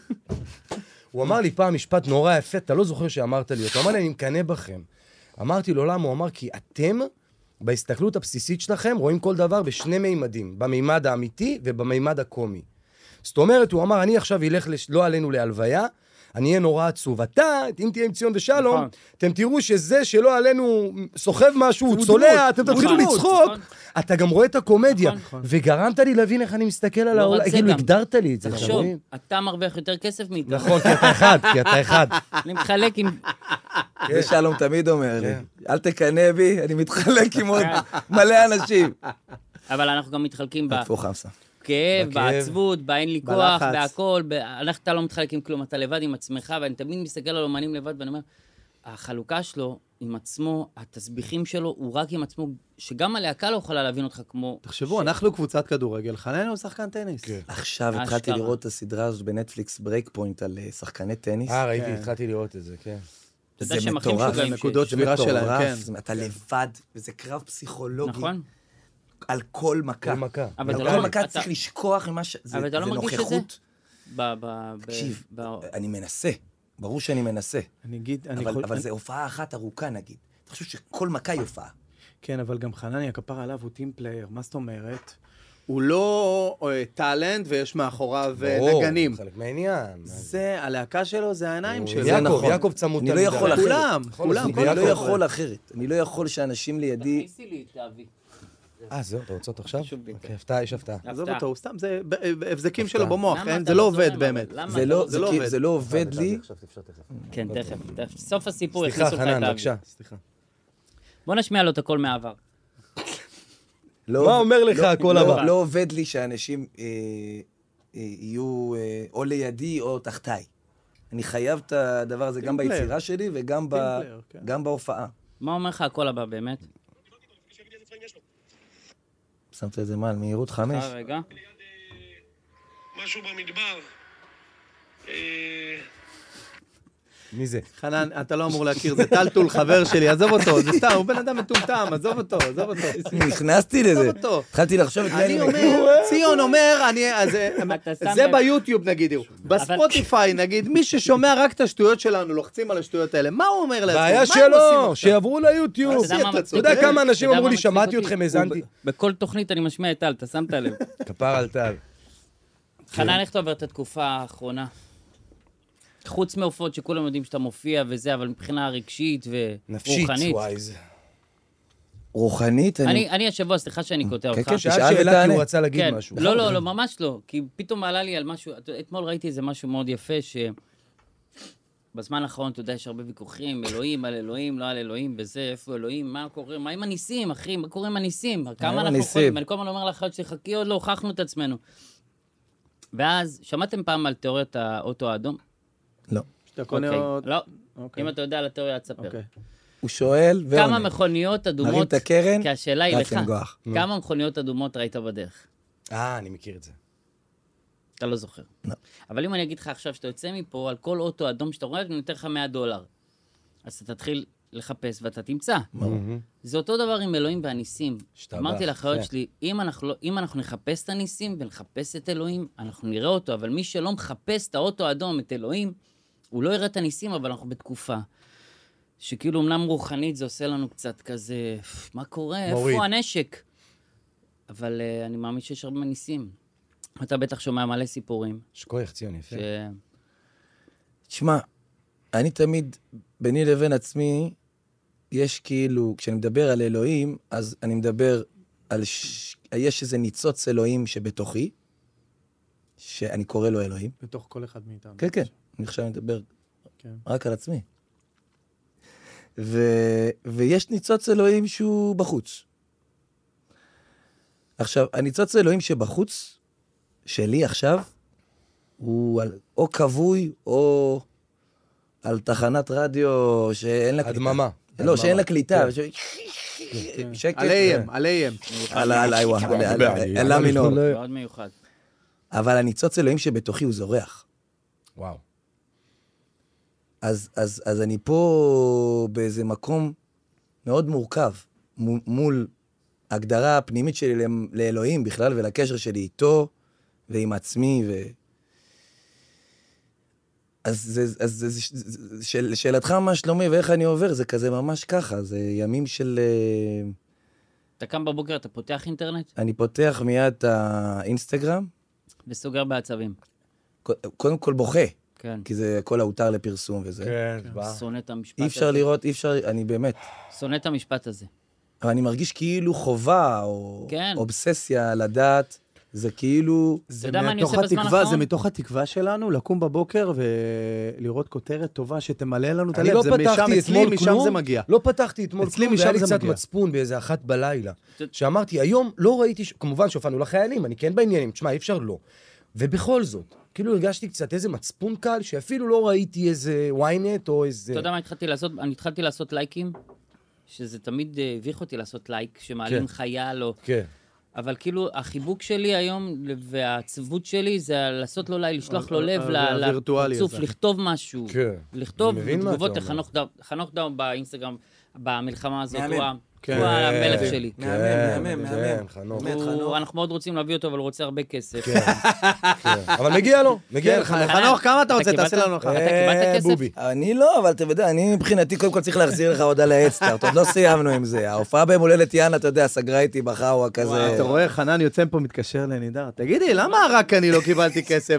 הוא אמר לי פעם משפט נורא יפה, אתה לא זוכר שאמרת לי אותו. הוא אמר לי, אני מקנא בכם. אמרתי לו, למה? הוא אמר, כי אתם, בהסתכלות הבסיסית שלכם, רואים כל דבר בשני מימדים, במימד האמיתי ובמימד הקומי. זאת אומרת, הוא אמר, אני עכשיו אלך, לש... לא עלינו להלוויה, אני אהיה נורא עצוב. אתה, אם תהיה עם ציון ושלום, נכון. אתם תראו שזה שלא עלינו סוחב משהו, הוא הוא צולע, דמות, אתם הוא תתחילו דמות, לצחוק, נכון. אתה גם רואה את הקומדיה. נכון. וגרמת לי להבין איך אני מסתכל על לא העולם, רק זה כאילו גם. הגדרת לי את זה, אתה תחשוב, מבין? אתה מרוויח יותר כסף מאיתנו. נכון, כי אתה אחד, כי אתה אחד. אני מחלק עם... זה שלום תמיד אומר לי. כן. אל תקנא בי, אני מתחלק עם עוד מלא אנשים. אבל אנחנו גם מתחלקים ב... הפוך חמסה. כאב, בכאב, בעצבות, באין לי כוח, בלחץ. בהכל, ב- איך אתה לא מתחלק עם כלום, אתה לבד עם עצמך, ואני תמיד מסתכל על אומנים לבד, ואני אומר, החלוקה שלו עם עצמו, התסביכים שלו, הוא רק עם עצמו, שגם הלהקה לא יכולה להבין אותך כמו... תחשבו, אנחנו קבוצת כדורגל, חנן הוא שחקן טניס. כן. עכשיו אשכרה. התחלתי לראות את הסדרה הזאת בנטפליקס, ברייק פוינט, על אה, שחקני טניס. אה, ראיתי, כן. התחלתי לראות את זה, כן. אתה יודע זה שהם הכי מטורף. משוגעים נקודות שיש. שבירה שלהם, כן. זה- אתה לבד, וזה קרב פסיכולוגי. נכון? על כל מכה. כל מכה. אבל על אתה כל לא- מכה אתה- צריך לשכוח ממה ש... זה אבל אתה לא זה מרגיש את זה? נוכחות. ב... ב... ב- תקשיב, ב- אני מנסה. ברור שאני מנסה. אני אגיד, אני אבל חול... אבל אני- זו הופעה אחת ארוכה, נגיד. אתה חושב שכל מכה היא הופעה. כן, אבל גם חנני, הכפר עליו הוא טים פלייר, מה זאת אומרת? הוא לא אה, טאלנט ויש מאחוריו אה, ברור, נגנים. חלק מהעניין. זה, הלהקה שלו זה העיניים הוא- שלו. זה יעקב, נכון. יעקב צמוד אני לא תמיד יכול עליי. אחרת. כולם, יכול כולם, לעשות כל אני ביחד. לא החבר'ה. יכול אחרת. אני לא יכול שאנשים לידי... תכניסי לי את אבי. אה, זהו, אתה רוצה אותו עכשיו? חשוב לי. אוקיי, הפתעה, יש הפתעה. עזוב הפתעה. אותו, הוא סתם, זה ב- הבזקים שלו הפתעה. במוח, למה אין? אתה זה לא זורם, עובד אבל? באמת. למה זה אתה לא, זה זה לא כי- עובד. זה לא עובד לי. עכשיו תפשוט את זה. כן, תכף, תכף. סוף הסיפור סליחה, יכניסו לך את חנן, האבי. בבקשה. סליחה. בוא נשמיע לו את הכל מהעבר. לא- מה אומר לך לא- הקול לא- הבא? לא עובד לי שאנשים אה, אה, יהיו אה, או לידי או תחתיי. אני חייב את הדבר הזה גם טים פלייר. ביצירה שלי וגם ב- טים פלייר, כן. גם בהופעה. מה אומר לך הקול הבא באמת? שמת את זה מה, על מהירות חמש? אה, רגע. משהו במדבר. אה, מי זה? חנן, אתה לא אמור להכיר, זה טלטול חבר שלי, עזוב אותו, זה סתם, הוא בן אדם מטומטם, עזוב אותו, עזוב אותו. נכנסתי לזה. עזוב אותו. התחלתי לחשוב את מי אני אני מכיר. אומר, ציון אומר, אני, אז, אתה שם זה לב. ביוטיוב נגיד, בספוטיפיי נגיד, מי ששומע רק את השטויות שלנו, לוחצים על השטויות האלה, מה הוא אומר לעצמו? בעיה מה הם עושים שלו, עכשיו? שיעברו ליוטיוב. אתה יודע מה אתה אתה יודע מצחיק? כמה אנשים אתה יודע אמרו מה לי, מצחיק שמעתי אותי? אתכם, הוא האזנתי. ב- בכל תוכנית אני משמיע את טל, אתה שמת לב. כפר על טל. חנן, איך אתה עובר את התקופה האחרונה? חוץ מהופעות שכולם יודעים שאתה מופיע וזה, אבל מבחינה רגשית נפשית, ורוחנית. וואי, זה. רוחנית, אני... אני אני השבוע, סליחה שאני קוטע כן, אותך. כן, שאל תשאל שאלה כי ותענה. הוא רצה להגיד כן, משהו. לא, לא, לא, ממש לא. כי פתאום עלה לי על משהו, אתה- אתמול ראיתי איזה משהו מאוד יפה, שבזמן האחרון, אתה יודע, יש הרבה ויכוחים, אלוהים על אלוהים, לא על אלוהים, וזה, איפה אלוהים, מה קורה, מה עם הניסים, אחי, מה קורה עם הניסים? כמה אנחנו הניסים? יכולים? אני כל הזמן אומר לאחיות שלי, חכי, עוד לא הוכחנו את עצמנו. ואז, שמעתם פעם על תיאוריית האוטו האדום? לא. שאתה קונה אוקיי, עוד... לא. אוקיי. אם אתה יודע על התיאוריה, תספר. אוקיי. הוא שואל ועונה. כמה מכוניות מרים אדומות, את הקרן, כי השאלה היא רץ לך, לנגוח. כמה מכוניות אדומות ראית בדרך? אה, אני מכיר את זה. אתה לא זוכר. לא. אבל אם אני אגיד לך עכשיו שאתה יוצא מפה, על כל אוטו אדום שאתה רואה, אני נותן לך מאה דולר. אז אתה תתחיל לחפש ואתה תמצא. זה אותו דבר עם אלוהים והניסים. השתבח, אמרתי לחיות כן. שלי, אם אנחנו, לא- אם אנחנו נחפש את הניסים ונחפש את אלוהים, אנחנו נראה אותו, אבל מי שלא מחפש את האוטו האדום, את אלוהים, הוא לא יראה את הניסים, אבל אנחנו בתקופה. שכאילו אמנם רוחנית זה עושה לנו קצת כזה, מה קורה? מוריד. איפה הנשק? אבל uh, אני מאמין שיש הרבה ניסים. אתה בטח שומע מלא סיפורים. שכוח ציון, יפה. ש... תשמע, אני תמיד, ביני לבין עצמי, יש כאילו, כשאני מדבר על אלוהים, אז אני מדבר על, ש... יש איזה ניצוץ אלוהים שבתוכי, שאני קורא לו אלוהים. בתוך כל אחד מאיתנו. כן, כן, אני עכשיו מדבר כן. רק על עצמי. ו... ויש ניצוץ אלוהים שהוא בחוץ. עכשיו, הניצוץ אלוהים שבחוץ, שלי עכשיו, הוא על... או כבוי, או על תחנת רדיו שאין לה קליטה. הדממה. לא, שאין לה קליטה. כן. ש- שקט. עליהם, עליהם. על ה... על ה... על המינור. מאוד מיוחד. אבל הניצוץ אלוהים שבתוכי הוא זורח. וואו. אז, אז, אז אני פה באיזה מקום מאוד מורכב, מול, מול הגדרה הפנימית שלי ל- לאלוהים בכלל, ולקשר שלי איתו, ועם עצמי, ו... אז, זה, אז זה, זה, זה, של, שאלתך מה שלומי ואיך אני עובר, זה כזה ממש ככה, זה ימים של... אה, אתה קם בבוקר, אתה פותח אינטרנט אני פותח מיד את האינסטגרם, וסוגר בעצבים. קודם כל בוכה, כן. כי זה הכל ההותר לפרסום וזה. כן, בא. שונא את המשפט אי הזה. אפשר לראות, אי אפשר, אני באמת... שונא את המשפט הזה. אבל אני מרגיש כאילו חובה, או כן. אובססיה לדעת, זה כאילו... זה יודע מה אני מתוך עושה בזמן התקווה, האחרון? זה מתוך התקווה שלנו, לקום בבוקר ולראות כותרת טובה שתמלא לנו את אני הלב. לא זה משם פתחתי אצלי, אתמול משם כלום. זה מגיע. לא פתחתי אתמול אצלי כלום, משם והיה לי זה קצת מגיע. מצפון באיזה אחת בלילה. שאמרתי, היום לא ראיתי, ש- כמובן שהופענו לחיילים, אני כן בעניינים, תשמע, אי אפשר לא. ובכל זאת, כאילו הרגשתי קצת איזה מצפון קל, שאפילו לא ראיתי איזה ynet או איזה... אתה יודע מה התחלתי לעשות? אני התחלתי לעשות לייקים, שזה תמיד אה, הביך אותי לעשות לייק, שמעלים כן. חייל או... כן. אבל כאילו, החיבוק שלי היום והעצבות שלי זה לעשות לו לייק, לשלוח לו ה- לב ה- ל- הווירטואלי לפרצוף, הזה. לכתוב משהו. כן. לכתוב אני מבין מה אתה תגובות אומר. לחנוך דאו. חנוך דאו באינסטגרם, במלחמה הזאת, מהמם. הוא ה- כן. הוא המלך כן. שלי. מהמם, כן, מהמם, כן, מהמם. חנוך. באמת, הוא- חנוך. אנחנו מאוד רוצים להביא אותו, אבל הוא רוצה הרבה כסף. כן. אבל מגיע לו, מגיע כן, לך. חנוך, חנוך, כמה אתה רוצה? קיבלת? תעשה לנו אחד. אתה קיבלת אה, כסף? בובי. אני לא, אבל אתה יודע, אני מבחינתי קודם כל צריך להחזיר לך עוד על ההדסטארט, עוד לא סיימנו עם זה. ההופעה ביום הולדת יאנה, אתה יודע, סגרה איתי בחאווה כזה. אתה רואה, חנן יוצא פה, מתקשר לנידר. תגידי, למה רק אני לא קיבלתי כסף?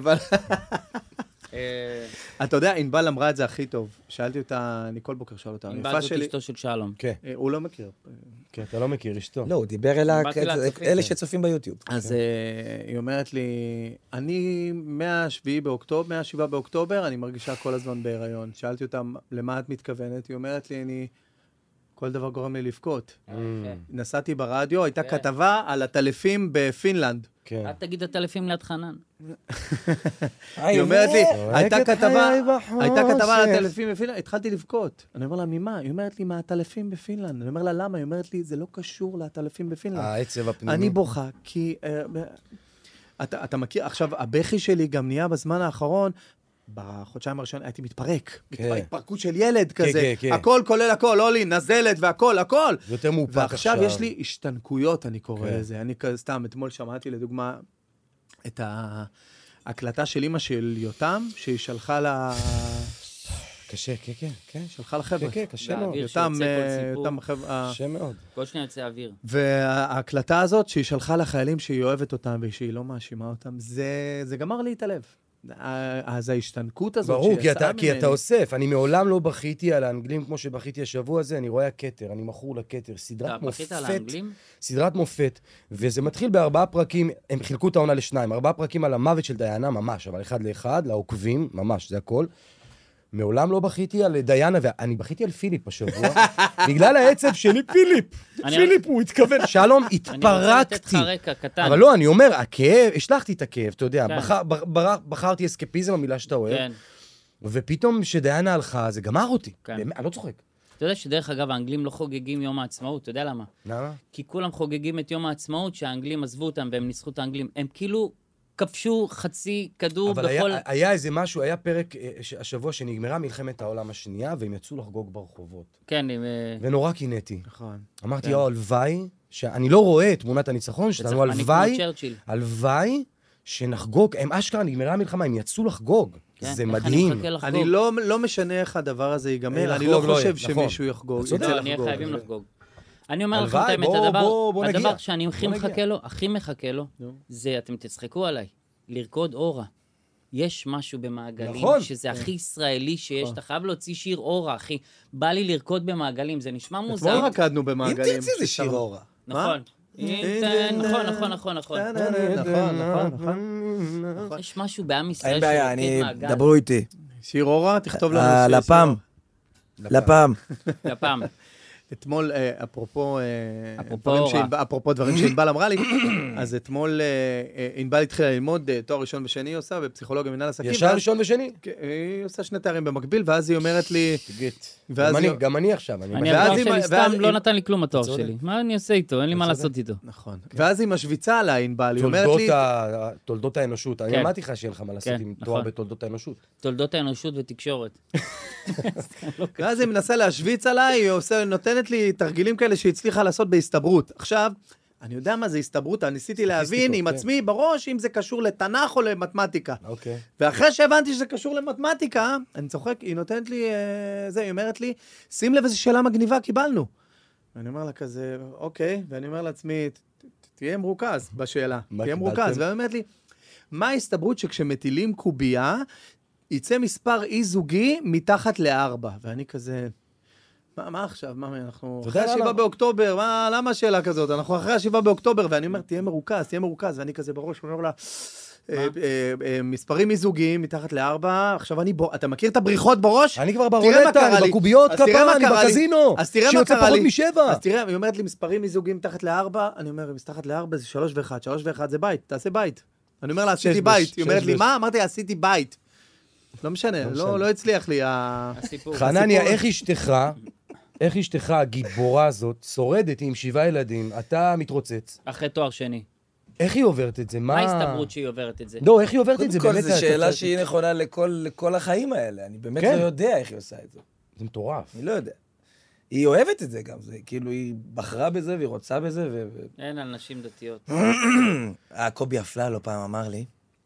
אה, אתה יודע, ענבל אמרה את זה הכי טוב. שאלתי אותה, אני כל בוקר שואל אותה, ענבל היפה זאת שלי... אשתו של שלום. כן, אה, הוא לא מכיר. כן, אתה לא מכיר, אשתו. לא, הוא דיבר אל ה- באתי להצופים. אלה שצופים ביוטיוב. אז אה, היא אומרת לי, אני מהשביעי באוקטובר, מהשבעה באוקטובר, אני מרגישה כל הזמן בהיריון. שאלתי אותה, למה את מתכוונת? היא אומרת לי, אני... כל דבר גורם לי לבכות. נסעתי ברדיו, הייתה כן. כתבה על הטלפים בפינלנד. כן. אל תגיד הטלפים ליד חנן. היא אומרת לי, הייתה זורקת כתבה, חיי בחושך. הייתה כתבה על הטלפים בפינלנד, התחלתי לבכות. אני אומר לה, ממה? היא אומרת לי, מהטלפים בפינלנד. אני אומר לה, למה? היא אומרת לי, זה לא קשור לטלפים בפינלנד. העצב הפנימי. אני בוכה, כי... אה, ב- אתה אתה מכיר, עכשיו, הבכי שלי גם נהיה בזמן האחרון, בחודשיים הראשונים הייתי מתפרק. כן. מתפרק, התפרקות של ילד כן, כזה. כן, כן. הכל כולל הכל, אולי, נזלת והכל, הכל. יותר מאופק עכשיו. ועכשיו יש לי השתנקויות, אני קורא כן. לזה. אני כ- סתם, אתמול שמעתי לדוגמה את ההקלטה של אמא של יותם, שהיא שלחה לה... קשה, כן, כן, כן. שלחה לחבר'ה. כן, כן, קשה מאוד. באוויר יותם, שיוצא כל אה, סיפור. יותם החבר'ה... קשה מאוד. כל שניה יוצא אוויר. וההקלטה הזאת שהיא שלחה לחיילים שהיא אוהבת אותם ושהיא לא מאשימה אותם, זה, זה גמר לי את הלב. אז ההשתנקות הזאת ברור, כי שיצאה אתה, כי אתה ממני- אוסף. אני מעולם לא בכיתי על האנגלים כמו שבכיתי השבוע הזה, אני רואה הכתר, אני מכור לכתר. אתה סדרת בכית על מופת, האנגלים? סדרת מופת, וזה מתחיל בארבעה פרקים, הם חילקו את העונה לשניים, ארבעה פרקים על המוות של דיינה, ממש, אבל אחד לאחד, לעוקבים, ממש, זה הכל. מעולם לא בכיתי על דיינה, ואני בכיתי על פיליפ השבוע, בגלל העצב שלי, פיליפ. אני- פיליפ, הוא התכוון. שלום, אני רוצה לתת לך התפרקתי. רקע קטן. אבל לא, אני אומר, הכאב, השלחתי את הכאב, אתה יודע, כן. בחר- בר- בר- בחרתי אסקפיזם, המילה שאתה אוהב, כן. ופתאום כשדיינה הלכה, זה גמר אותי. כן. באמת, אני לא צוחק. אתה יודע שדרך אגב, האנגלים לא חוגגים יום העצמאות, אתה יודע למה? למה? כי כולם חוגגים את יום העצמאות, שהאנגלים עזבו אותם והם ניסחו את האנגלים. הם כאילו כבשו חצי כדור אבל בכל... היה, היה איזה משהו, היה פרק אה, ש- השבוע שנגמרה מלחמת העולם השנייה, והם יצאו לחגוג ברחובות. כן, עם... ונורא קינאתי. נכון. אמרתי, כן. יאו, הלוואי, שאני לא רואה את תמונת הניצחון שלנו, וצריך מנהיג הלוואי, כמו צ'רצ'יל. הלוואי שנחגוג, הם אשכרה נגמרה המלחמה, הם יצאו לחגוג. כן, זה איך מדהים. אני מחכה לחגוג? אני לא, לא משנה איך הדבר הזה ייגמר, אני לא לחגוג לא חושב יהיה, נכון. שמישהו יחגוג. אתה צודק. יצא לא, נהיה לחגוג. חייבים לחגוג. אני אומר לכם את הלוואי, האמת, בוא- הדבר, בוא- בוא נגיע. הדבר שאני הכי בוא נגיע. מחכה לו, הכי מחכה לו, נו. זה, אתם תצחקו עליי, לרקוד אורה. יש משהו במעגלים, נכון. שזה הכי ישראלי שיש, אתה חייב להוציא שיר אורה, אחי. בא לי לרקוד במעגלים, זה נשמע אתמול מוזר. רקדנו אם במעגלים. תרצי זה שיר אורה. נכון. נכון, נכון, נכון, נכון. נכון, נכון, נכון. יש משהו בעם ישראל אין בעיה, שרוקד אני... מעגל. דברו איתי. שיר אורה, תכתוב לנו אה, שיר לפ"ם. לפ"ם. לפעם. אתמול, אה, אפרופו, אה, אפרופו דברים אורה. שענב- אפרופו דברים שענבל אמרה לי, אז אתמול אה, אה, ענבל התחילה ללמוד אה, תואר ראשון ושני היא עושה, בפסיכולוגיה מנהל עסקים. ישר ואז- ראשון ושני. כן, היא עושה שני תארים במקביל, ואז היא אומרת לי, ואז גם אני- היא- גם אני עכשיו. אני אני ואז התואר אם- שלי ואז סתם לא אם- נתן לי כלום התואר צודק. שלי. מה אני עושה איתו? אין לי מה צודק. לעשות איתו. נכון. ואז היא משוויצה עליי, ענבל, היא אומרת תולדות לי, ה- תולדות האנושות. אני כן. אמרתי לך שיהיה לך מה לעשות כן, עם נכון. תואר בתולדות האנושות. תולדות האנושות ותקשורת. ואז היא מנסה להשוויץ עליי, היא עושה, נותנת לי תרגילים כאלה שהיא הצליחה לעשות בהסתברות. עכשיו, אני יודע מה זה הסתברות, אני ניסיתי להבין עם כן. עצמי בראש אם זה קשור לתנ"ך או למתמטיקה. אוקיי. ואחרי שהבנתי שזה קשור למתמטיקה, אני צוחק, היא נותנת לי, אה, זה, היא אומרת לי, שים לב איזו שאלה מגניבה קיבלנו. ואני אומר לה כזה, אוקיי, ואני אומר לעצמי, "ת- ת- תהיה מרוכז בשאלה, מה תהיה קיבלתם? מרוכז. והיא אומרת לי, מה ההסתברות שכשמטילים קובייה, יצא מספר אי-זוגי מתחת לארבע? ואני כזה, מה, מה עכשיו? מה, אנחנו אתה אחרי יודע השבעה למה? באוקטובר, מה, למה השאלה כזאת? אנחנו אחרי השבעה באוקטובר, ואני אומר, תהיה מרוכז, תהיה מרוכז, ואני כזה בראש, אומר לה, אה, אה, אה, מספרים אי-זוגיים מתחת לארבע, עכשיו אני בוא, אתה מכיר את הבריחות בראש? אני כבר תראה מה ברולטה, קרה אני לי. בקוביות אז תראה כפרה, מה אני קרה לי. בקזינו. אז תראה מה שיוצא קרה פחות לי. משבע. אז תראה, היא אומרת לי, מספרים מזוגים מתחת לארבע, אני אומר, מתחת לארבע זה שלוש ואחד, שלוש ואחד זה בית, תעשה בית. אני אומר לה, עשיתי שש בית. בש, היא אומרת שש לי, בש. מה? אמרתי, עשיתי בית. לא משנה, משנה. לא לא הצליח לי ה... הסיפור. חנניה, הסיפור- איך אשתך, איך אשתך הגיבורה הזאת, שורדת עם שבעה ילדים, אתה מתרוצץ, אחרי תואר שני. איך היא עוברת את זה? מה מה ההסתברות שהיא עוברת את זה? לא, איך היא עוברת את זה? קודם כל, באמת, זו אתה- שאלה אתה- שהיא נכונה לכל לכל החיים האלה. אני באמת כן. לא יודע איך היא עושה את זה. זה מטורף. אני לא יודע. היא אוהבת את זה גם, זה כאילו היא בחרה בזה והיא רוצה בזה, ו... ו- אין על נשים דתיות. אה, קובי אפללו פעם אמר לי,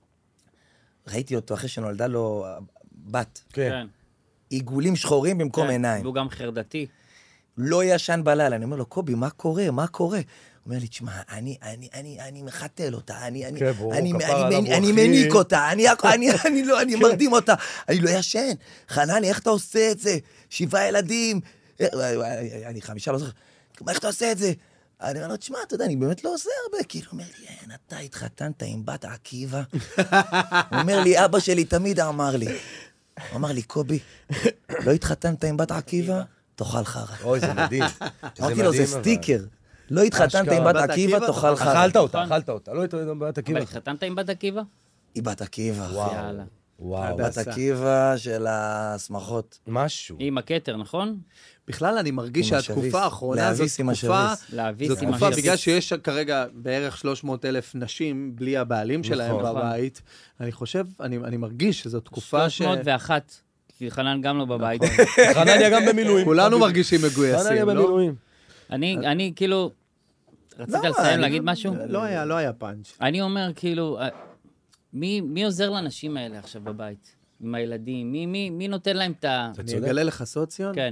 ראיתי אותו אחרי שנולדה לו בת, כן. כן. עיגולים שחורים במקום כן. עיניים. והוא גם חרדתי. לא ישן בלילה. אני אומר לו, קובי, מה קורה? מה קורה? הוא אומר לי, תשמע, אני, אני, אני, אני מחתל אותה, אני, אני, כן, ברור, אני, כפרה אני, עליו, אני, הוא אני הכי- מניק אותה, אני, אני, אני לא, אני מרדים אותה, אני לא ישן. חנני, איך אתה עושה את זה? שבעה ילדים, אה, אני חמישה, לא זוכר, איך אתה עושה את זה? אני אומר לו, תשמע, אתה יודע, אני באמת לא עושה הרבה, כאילו, הוא אומר לי, אין, אתה התחתנת עם בת עקיבא. הוא אומר לי, אבא שלי תמיד אמר לי, הוא אמר לי, קובי, לא התחתנת עם בת עקיבא? תאכל חרא. אוי, זה מדהים. אמרתי לו, זה מדהים, אבל. סטיקר. לא התחתנת אשכרה. עם בת בת עקיבא, עקיבא, תאכל חרא. אכלת אותה, נכון. אכלת אותה. לא התראה בת עקיבא. אבל התחתנת עם בת עקיבא? היא בת עקיבא, אחי. יאללה. וואו, בת הדסה. עקיבא של השמחות. משהו. היא עם הכתר, נכון? בכלל, אני מרגיש עם שהתקופה השביס. האחרונה זאת להביס עם תקופה... השביס. להביס זאת עם תקופה, השביס. בגלל שיש כרגע בערך שלוש מאות אלף נשים בלי הבעלים שלהם נכון. בבית, אני חושב, אני אני מרגיש שזו תקופה ש... שלוש מאות ואחת. כי חנן גם לא בבית. חנניה גם במילואים. כולנו מרגישים חנניה מגויסים, לא? במילואים. אני, אני כאילו... רצית למה? לסיים אני להגיד לא- משהו? לא היה, לא היה פאנץ'. אני אומר, כאילו, אה, מי, מי עוזר לנשים האלה עכשיו בבית? עם הילדים? מי, מי, מי נותן להם את ה... אני צודק. אגלה לך סוציון, כן.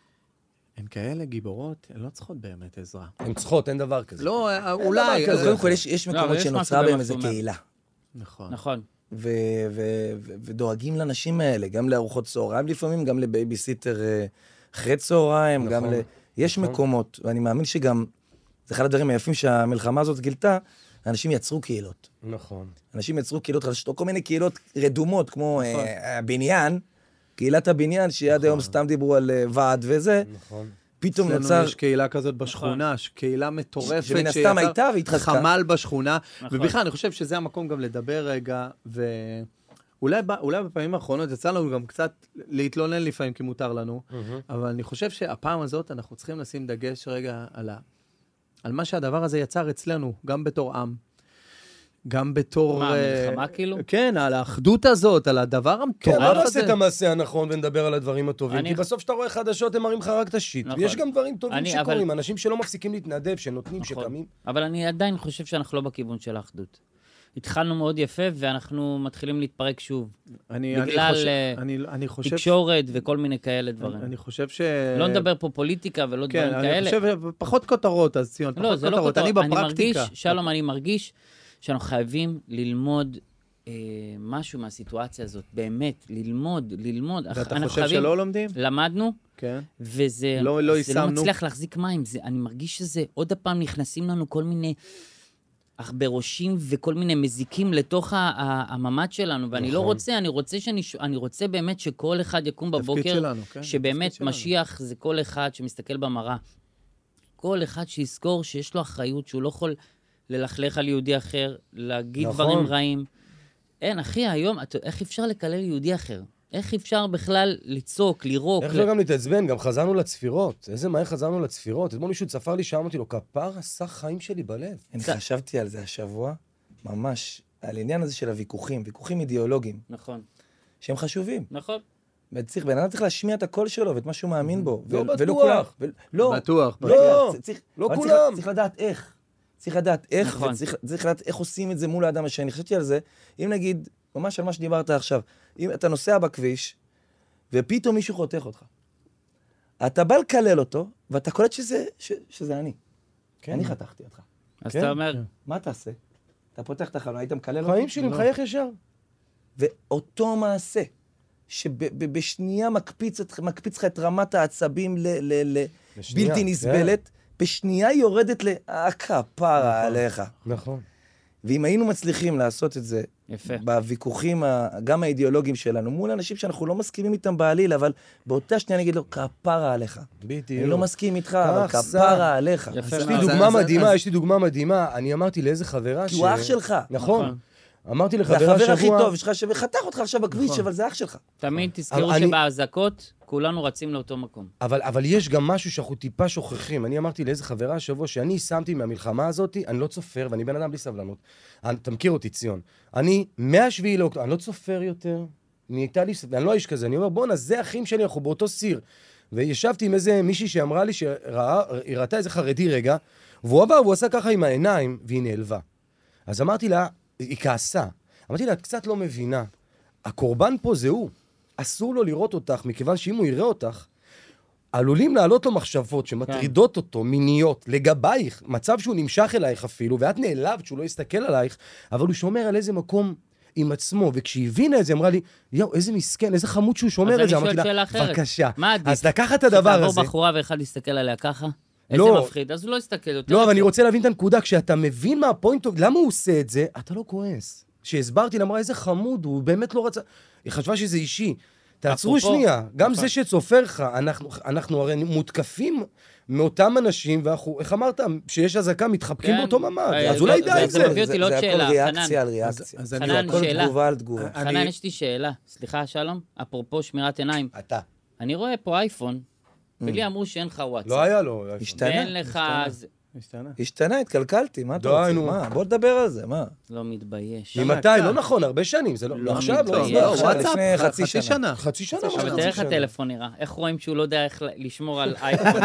הן כאלה גיבורות, הן לא צריכות באמת עזרה. הן צריכות, אין דבר כזה. לא, אולי... אז אז- קודם כל, יש- יש לא, מקומות אבל יש שנוצרה משהו בהם במה איזה שהוא אומר. קהילה. נכון. נכון. ו- ו- ו- ודואגים לנשים האלה, גם לארוחות צהריים לפעמים, גם לבייביסיטר אה, אחרי צהריים, גם ל... נכון, יש נכון. מקומות, ואני מאמין שגם, זה אחד הדברים היפים שהמלחמה הזאת גילתה, אנשים יצרו קהילות. נכון. אנשים יצרו קהילות חדשות, או כל מיני קהילות רדומות, כמו נכון. אה, הבניין, קהילת הבניין, שעד היום סתם דיברו על אה, ועד וזה, נכון. פתאום אצלנו נוצר... יש קהילה כזאת בשכונה, ש- קהילה מטורפת, שמן הסתם שיצר הייתה והתחזקה. חמ"ל בשכונה, נכון. ובכלל, אני חושב שזה המקום גם לדבר רגע, ואולי ב- אולי בפעמים האחרונות יצא לנו גם קצת להתלונן לפעמים, כי מותר לנו, אבל אני חושב שהפעם הזאת אנחנו צריכים לשים דגש רגע על ה- על מה שהדבר הזה יצר אצלנו, גם בתור עם. גם בתור... מה, אה, מלחמה כאילו? כן, על האחדות הזאת, על הדבר כן, המטורף לא הזה. נעשה את המעשה הנכון ונדבר על הדברים הטובים, אני- כי בסוף שאתה רואה חדשות, הם מראים לך רק את השיט. נכון. ויש גם דברים טובים אני- שקורים, אבל- אנשים שלא מפסיקים להתנדב, שנותנים, נכון. שקמים. אבל אני עדיין חושב שאנחנו לא בכיוון של האחדות. התחלנו מאוד יפה, ואנחנו מתחילים להתפרק שוב. אני, בגלל, אני חושב, אה, אני, אני חושב, תקשורת וכל מיני כאלה דברים. אני, אני חושב ש... לא נדבר פה פוליטיקה ולא כן, דברים אני כאלה. חושב, פחות כותרות, אז ציון, לא, פחות זה לא כותרות. כותרות. אני אני מרגיש, בפרקטיקה. שלום, אני מרגיש שאנחנו חייבים ללמוד אה, משהו מהסיטואציה הזאת. באמת, ללמוד, ללמוד. ואתה אנחנו חושב חייבים- שלא לומדים? למדנו, כן. וזה לא- לא זה לא יישמנו. מצליח להחזיק מים. זה, אני מרגיש שזה, עוד הפעם נכנסים לנו כל מיני בראשים וכל מיני מזיקים לתוך ה- ה- הממד שלנו, ואני לא נכון. רוצה, אני רוצה, שאני, ש- אני רוצה באמת שכל אחד יקום תפקיד בבוקר, שלנו, כן, שבאמת תפקיד שלנו. משיח זה כל אחד שמסתכל במראה. כל אחד שיזכור שיש לו אחריות, שהוא לא יכול ללכלך על יהודי אחר, להגיד נכון. דברים רעים. אין, אחי, היום, אתה- איך אפשר לקלל יהודי אחר? איך אפשר בכלל לצעוק, לירוק? איך ל- לא גם להתעצבן? גם חזרנו לצפירות. איזה מהר חזרנו לצפירות. אתמול מישהו צפר לי, שאמרתי לו, כפר עשה חיים שלי בלב. אני חשבתי על זה השבוע, ממש, על העניין הזה של הוויכוחים, ויכוחים אידיאולוגיים, נכון, שהם חשובים. נכון. וצריך, בן אדם צריך להשמיע את הקול שלו ואת מה שהוא מאמין בו. לא ו- בטוח. ולא כולם. ו- לא, בטוח, רגע, לא, צריך- לא אבל צריך- כולם. צריך לדעת איך. צריך לדעת איך, נכון. וצריך צריך לדעת איך עושים את זה מול האדם השני. חשבתי על זה, אם נגיד, ממש על מה שדיברת עכשיו, אם אתה נוסע בכביש, ופתאום מישהו חותך אותך. אתה בא לקלל אותו, ואתה קולט שזה, ש, שזה אני. כן. אני חתכתי אותך. אז כן, אתה אומר, מה תעשה? אתה פותח את החלון, היית מקלל אותי? חיים שלי, מחייך ישר. ואותו מעשה, שבשנייה מקפיץ את- מקפיץ לך את רמת העצבים ל- ל- ל- בשנייה, בלתי נסבלת, בשנייה היא יורדת לכפרה עליך. נכון. ואם היינו מצליחים לעשות את זה, יפה. בוויכוחים, ה- גם האידיאולוגיים שלנו, מול אנשים שאנחנו לא מסכימים איתם בעליל, אבל באותה שנייה אני אגיד לו, כפרה עליך. בדיוק. אני לא מסכים איתך, אבל כך, סע. כפרה עליך. יפה יש לי מאוד. דוגמה אז- מדהימה, אז- יש לי דוגמה מדהימה. אני אמרתי לאיזה חברה ש... כי הוא אח שלך. נכון. נכון. אמרתי זה לחברה החבר הכי שבוע... טוב שלך, שחתך אותך עכשיו בכביש, נכון. אבל זה אח שלך. תמיד תזכרו אבל אני- שבאזעקות כולנו רצים לאותו מקום. אבל, אבל יש גם משהו שאנחנו טיפה שוכחים. אני אמרתי לאיזה חברה השבוע שאני שמתי מהמלחמה הזאת, אני לא צופר, ואני בן אדם בלי סבלנות. אני, אתה מכיר אותי, ציון. אני, מהשביעי לאוקטובר, אני לא צופר יותר. נהייתה לי, אני לא איש כזה, אני אומר, בואנה, זה אחים שלי, אנחנו באותו סיר. וישבתי עם איזה מישהי שאמרה לי שהיא ראתה איזה חרדי רגע, והוא עבר, והוא עשה ככה עם העיניים, והיא נעלבה. אז אמרתי לה, היא כעסה. אמרתי לה, את קצת לא מבינה. הקורבן פה זה הוא. אסור לו לראות אותך, מכיוון שאם הוא יראה אותך, עלולים לעלות לו מחשבות שמטרידות אותו, מיניות, לגבייך, מצב שהוא נמשך אלייך אפילו, ואת נעלבת שהוא לא יסתכל עלייך, אבל הוא שומר על איזה מקום עם עצמו, וכשהיא הבינה את זה, אמרה לי, יואו, איזה מסכן, איזה חמוד שהוא שומר את זה. אז אני אמרתי שואל לה, שאלה אחרת. בבקשה. מה עדיף? אז לקחת את הדבר הזה. שתעבור בחורה ואחד יסתכל עליה ככה? איזה לא. מפחיד. אז הוא לא יסתכל יותר. לא, אבל אני רוצה להבין את הנקודה, כשאתה מבין מה הפוינט, למה הוא עושה את זה, אתה לא כועס. כשהסברתי לה, אמרה, איזה חמוד, הוא באמת לא רצה... היא חשבה שזה אישי. תעצרו אפרופו, שנייה, גם נכון. זה שצופר לך, אנחנו, אנחנו הרי מותקפים מאותם אנשים, ואנחנו, איך אמרת, שיש אזעקה, מתחבקים כן. באותו ממד, אה, אז אולי זה- די זה עם זה. מביא אותי לעוד זה שאלה, הכל חנן. ריאקציה על ריאקציה. אז אני- זה חנן, הכל שאלה. תגובה על תגובה. אני- חנן, יש לי שאלה. סליחה, שלום. אפרופו שמירת עיניים. אתה. אני רואה פה אייפון, ולי אמרו שאין לך וואטסאפ. לא היה לו. השתנה. ואין לך... זה- השתנה. השתנה, התקלקלתי, מה אתה די, רוצה? נו. מה? בוא נדבר על זה, מה? לא מתבייש. ממתי? לא נכון, הרבה שנים, זה לא לא עכשיו, לא מתבייש. לא לא, עכשיו. וואטסאפ, לפני ח- חצי שנה. חצי שנה. אבל חצי תראה איך שנה. הטלפון נראה. איך רואים שהוא לא יודע איך ל- לשמור על אייפון.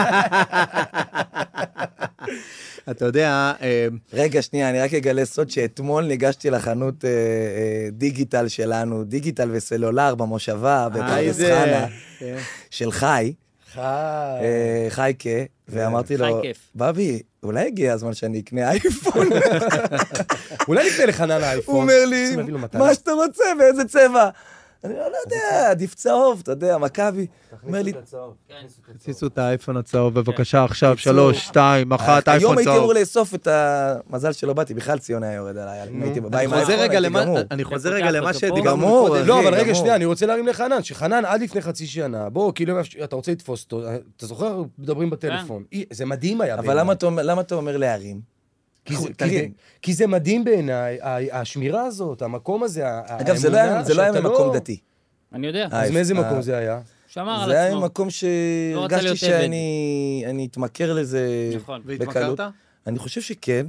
אתה יודע, אה, רגע, שנייה, אני רק אגלה סוד שאתמול ניגשתי לחנות אה, אה, דיגיטל שלנו, דיגיטל וסלולר במושבה, בפרדס איזה- חנה, כן. של חי, חי. אה, חייקה, ואמרתי לו, חי כיף. בבי, אולי הגיע הזמן שאני אקנה אייפון. אולי נקנה לחנן האייפון. הוא אומר לי, צריכים להביא לו מתנה. מה שאתה רוצה, באיזה צבע? אני לא יודע, עדיף צהוב, אתה יודע, מכבי. אומר לי, תכניסו את האייפון הצהוב, בבקשה, עכשיו, שלוש, שתיים, אחת, אה, היום אייפון הייתי צהוב. אמור לאסוף את המזל שלא באתי, בכלל ציון היה יורד עליי. אם הייתי בא אני עם חוזר האייפון, רגע הייתי למה- גמור. אני חוזר לפתח רגע למה אותו פה. שדיברנו גמור, קודם. אחי. לא, אבל רגע, גמור. שנייה, אני רוצה להרים לחנן, שחנן עד לפני חצי שנה, בוא, כאילו, אתה רוצה לתפוס אותו, אתה זוכר, מדברים בטלפון. אי, זה מדהים היה. אבל בעיניי. למה אתה אומר- למה אתה אומר להרים? כי זה- כי תרים. זה- כי זה מדהים בעיניי, ה- השמירה הזאת, המקום הזה, אגב, זה לא היה- זה לא היה שאתה ממקום דתי. אני יודע. אה, אז מאיזה אה, מקום זה היה? שמר על זה היה עצמו. מקום לא רצה שהרגשתי להיות שאני אני אתמכר לזה נכון. בקלות. והתמכרת? אני חושב שכן.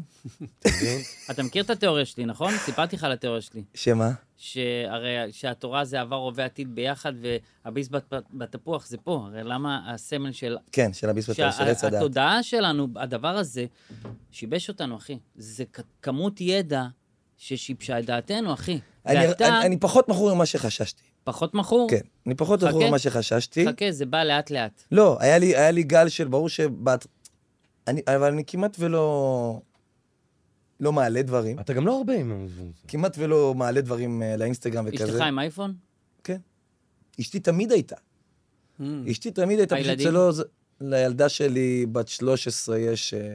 אתה מכיר את התיאוריה שלי, נכון? סיפרתי לך על התיאוריה שלי. שמה? שהרי שהתורה זה עבר, הווה, עתיד ביחד, והביס בת- בתפוח זה פה. הרי למה הסמל של... כן, של הביס בתור, של עץ הדעת. שהתודעה שלנו, הדבר הזה, שיבש אותנו, אחי. זה כ- כמות ידע ששיבשה את דעתנו, אחי. אני- ואתה אני אני פחות מכור ממה שחששתי. פחות מכור? כן, אני פחות מכור חכה. ממה שחששתי. חכה, זה בא לאט-לאט. לא, היה לי, היה לי גל של ברור שבת... אני, אבל אני כמעט ולא... לא מעלה דברים. אתה גם לא הרבה עם זה. כמעט ולא מעלה דברים אה, לאינסטגרם וכזה. אשתך עם אייפון? כן. אשתי תמיד הייתה. אשתי תמיד הייתה, פשוט הילדים? שלא... זה- לילדה שלי, בת שלוש עשרה, יש... אה,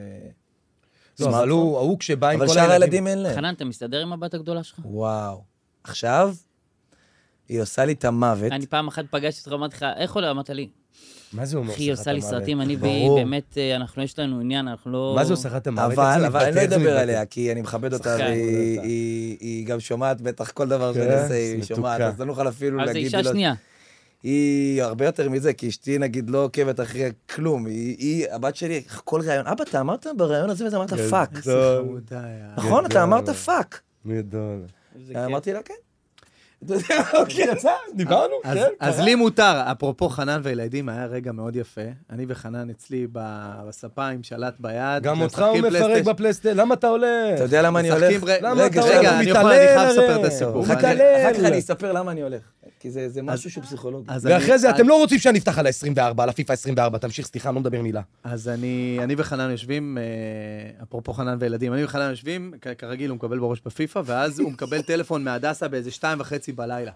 לא, אבל הוא הוא כשבא עם אבל כל שאר הילדים... הילדים אין להם. חנן, אתה מסתדר עם הבת הגדולה שלך? וואו. עכשיו, היא עושה לי את המוות. אני פעם אחת פגשתי אותך, אמרתי לך, איך עולה? אמרת לי, מה זה אומר? אחי, היא עושה לי שחת המוות? סרטים, אני והיא, ברור. באמת, אה, אנחנו, יש לנו עניין, אנחנו לא... מה זה עושה לך את המוות? אבל, איך זה אבל אני לא מתבטא? איך זה אדבר מתבטא? עליה, כי אני מכבד אותה, שחקן. והיא היא- היא גם שומעת בטח כל דבר שאני כן, עושה, היא מתוקה. שומעת, אז לא נוכל אפילו אז זה להגיד... אישה לא- שנייה. היא הרבה יותר מזה, כי אשתי נגיד לא עוקבת אחרי כלום, היא, היא, הבת שלי, כל ראיון, אבא, אתה אמרת בראיון הזה וזה אמרת כן. פאק. איזה חמודה היה. נכון, אתה אמרת פאק. גדול. אמרתי לה, כן. אתה יודע, אוקיי, יצא, דיברנו, אז- כן. אז לי מותר, אפרופו חנן וילדים, היה רגע מאוד יפה. אני וחנן אצלי ב- בספה עם שלט ביד. גם אותך משחקים הוא מפרק פלייסטיישן. בפלייסטיישן, למה אתה הולך? אתה יודע למה אני הולך? משחקים ר- למה רגע, אתה רגע, הולך? אני הוא יכול- אני חייב מתעלל, לספר את הרי. הסיפור. הוא אני- מתעלל. אחר כך אני אספר למה אני הולך. כי זה זה משהו שהוא פסיכולוגי. אז אני- ואחרי זה אתם לא רוצים שאני אפתח על ה-עשרים וארבע, על הפיפה עשרים וארבע, תמשיך, סליחה, אני לא מדבר מילה. אז אני, אני וחנן יושבים, אה, אפרופו חנן וילדים, אני וחנן יושבים, כ- כרגיל הוא מקבל בראש בפיפה, ואז הוא מקבל טלפון מהדסה באיזה שתיים וחצי בלילה.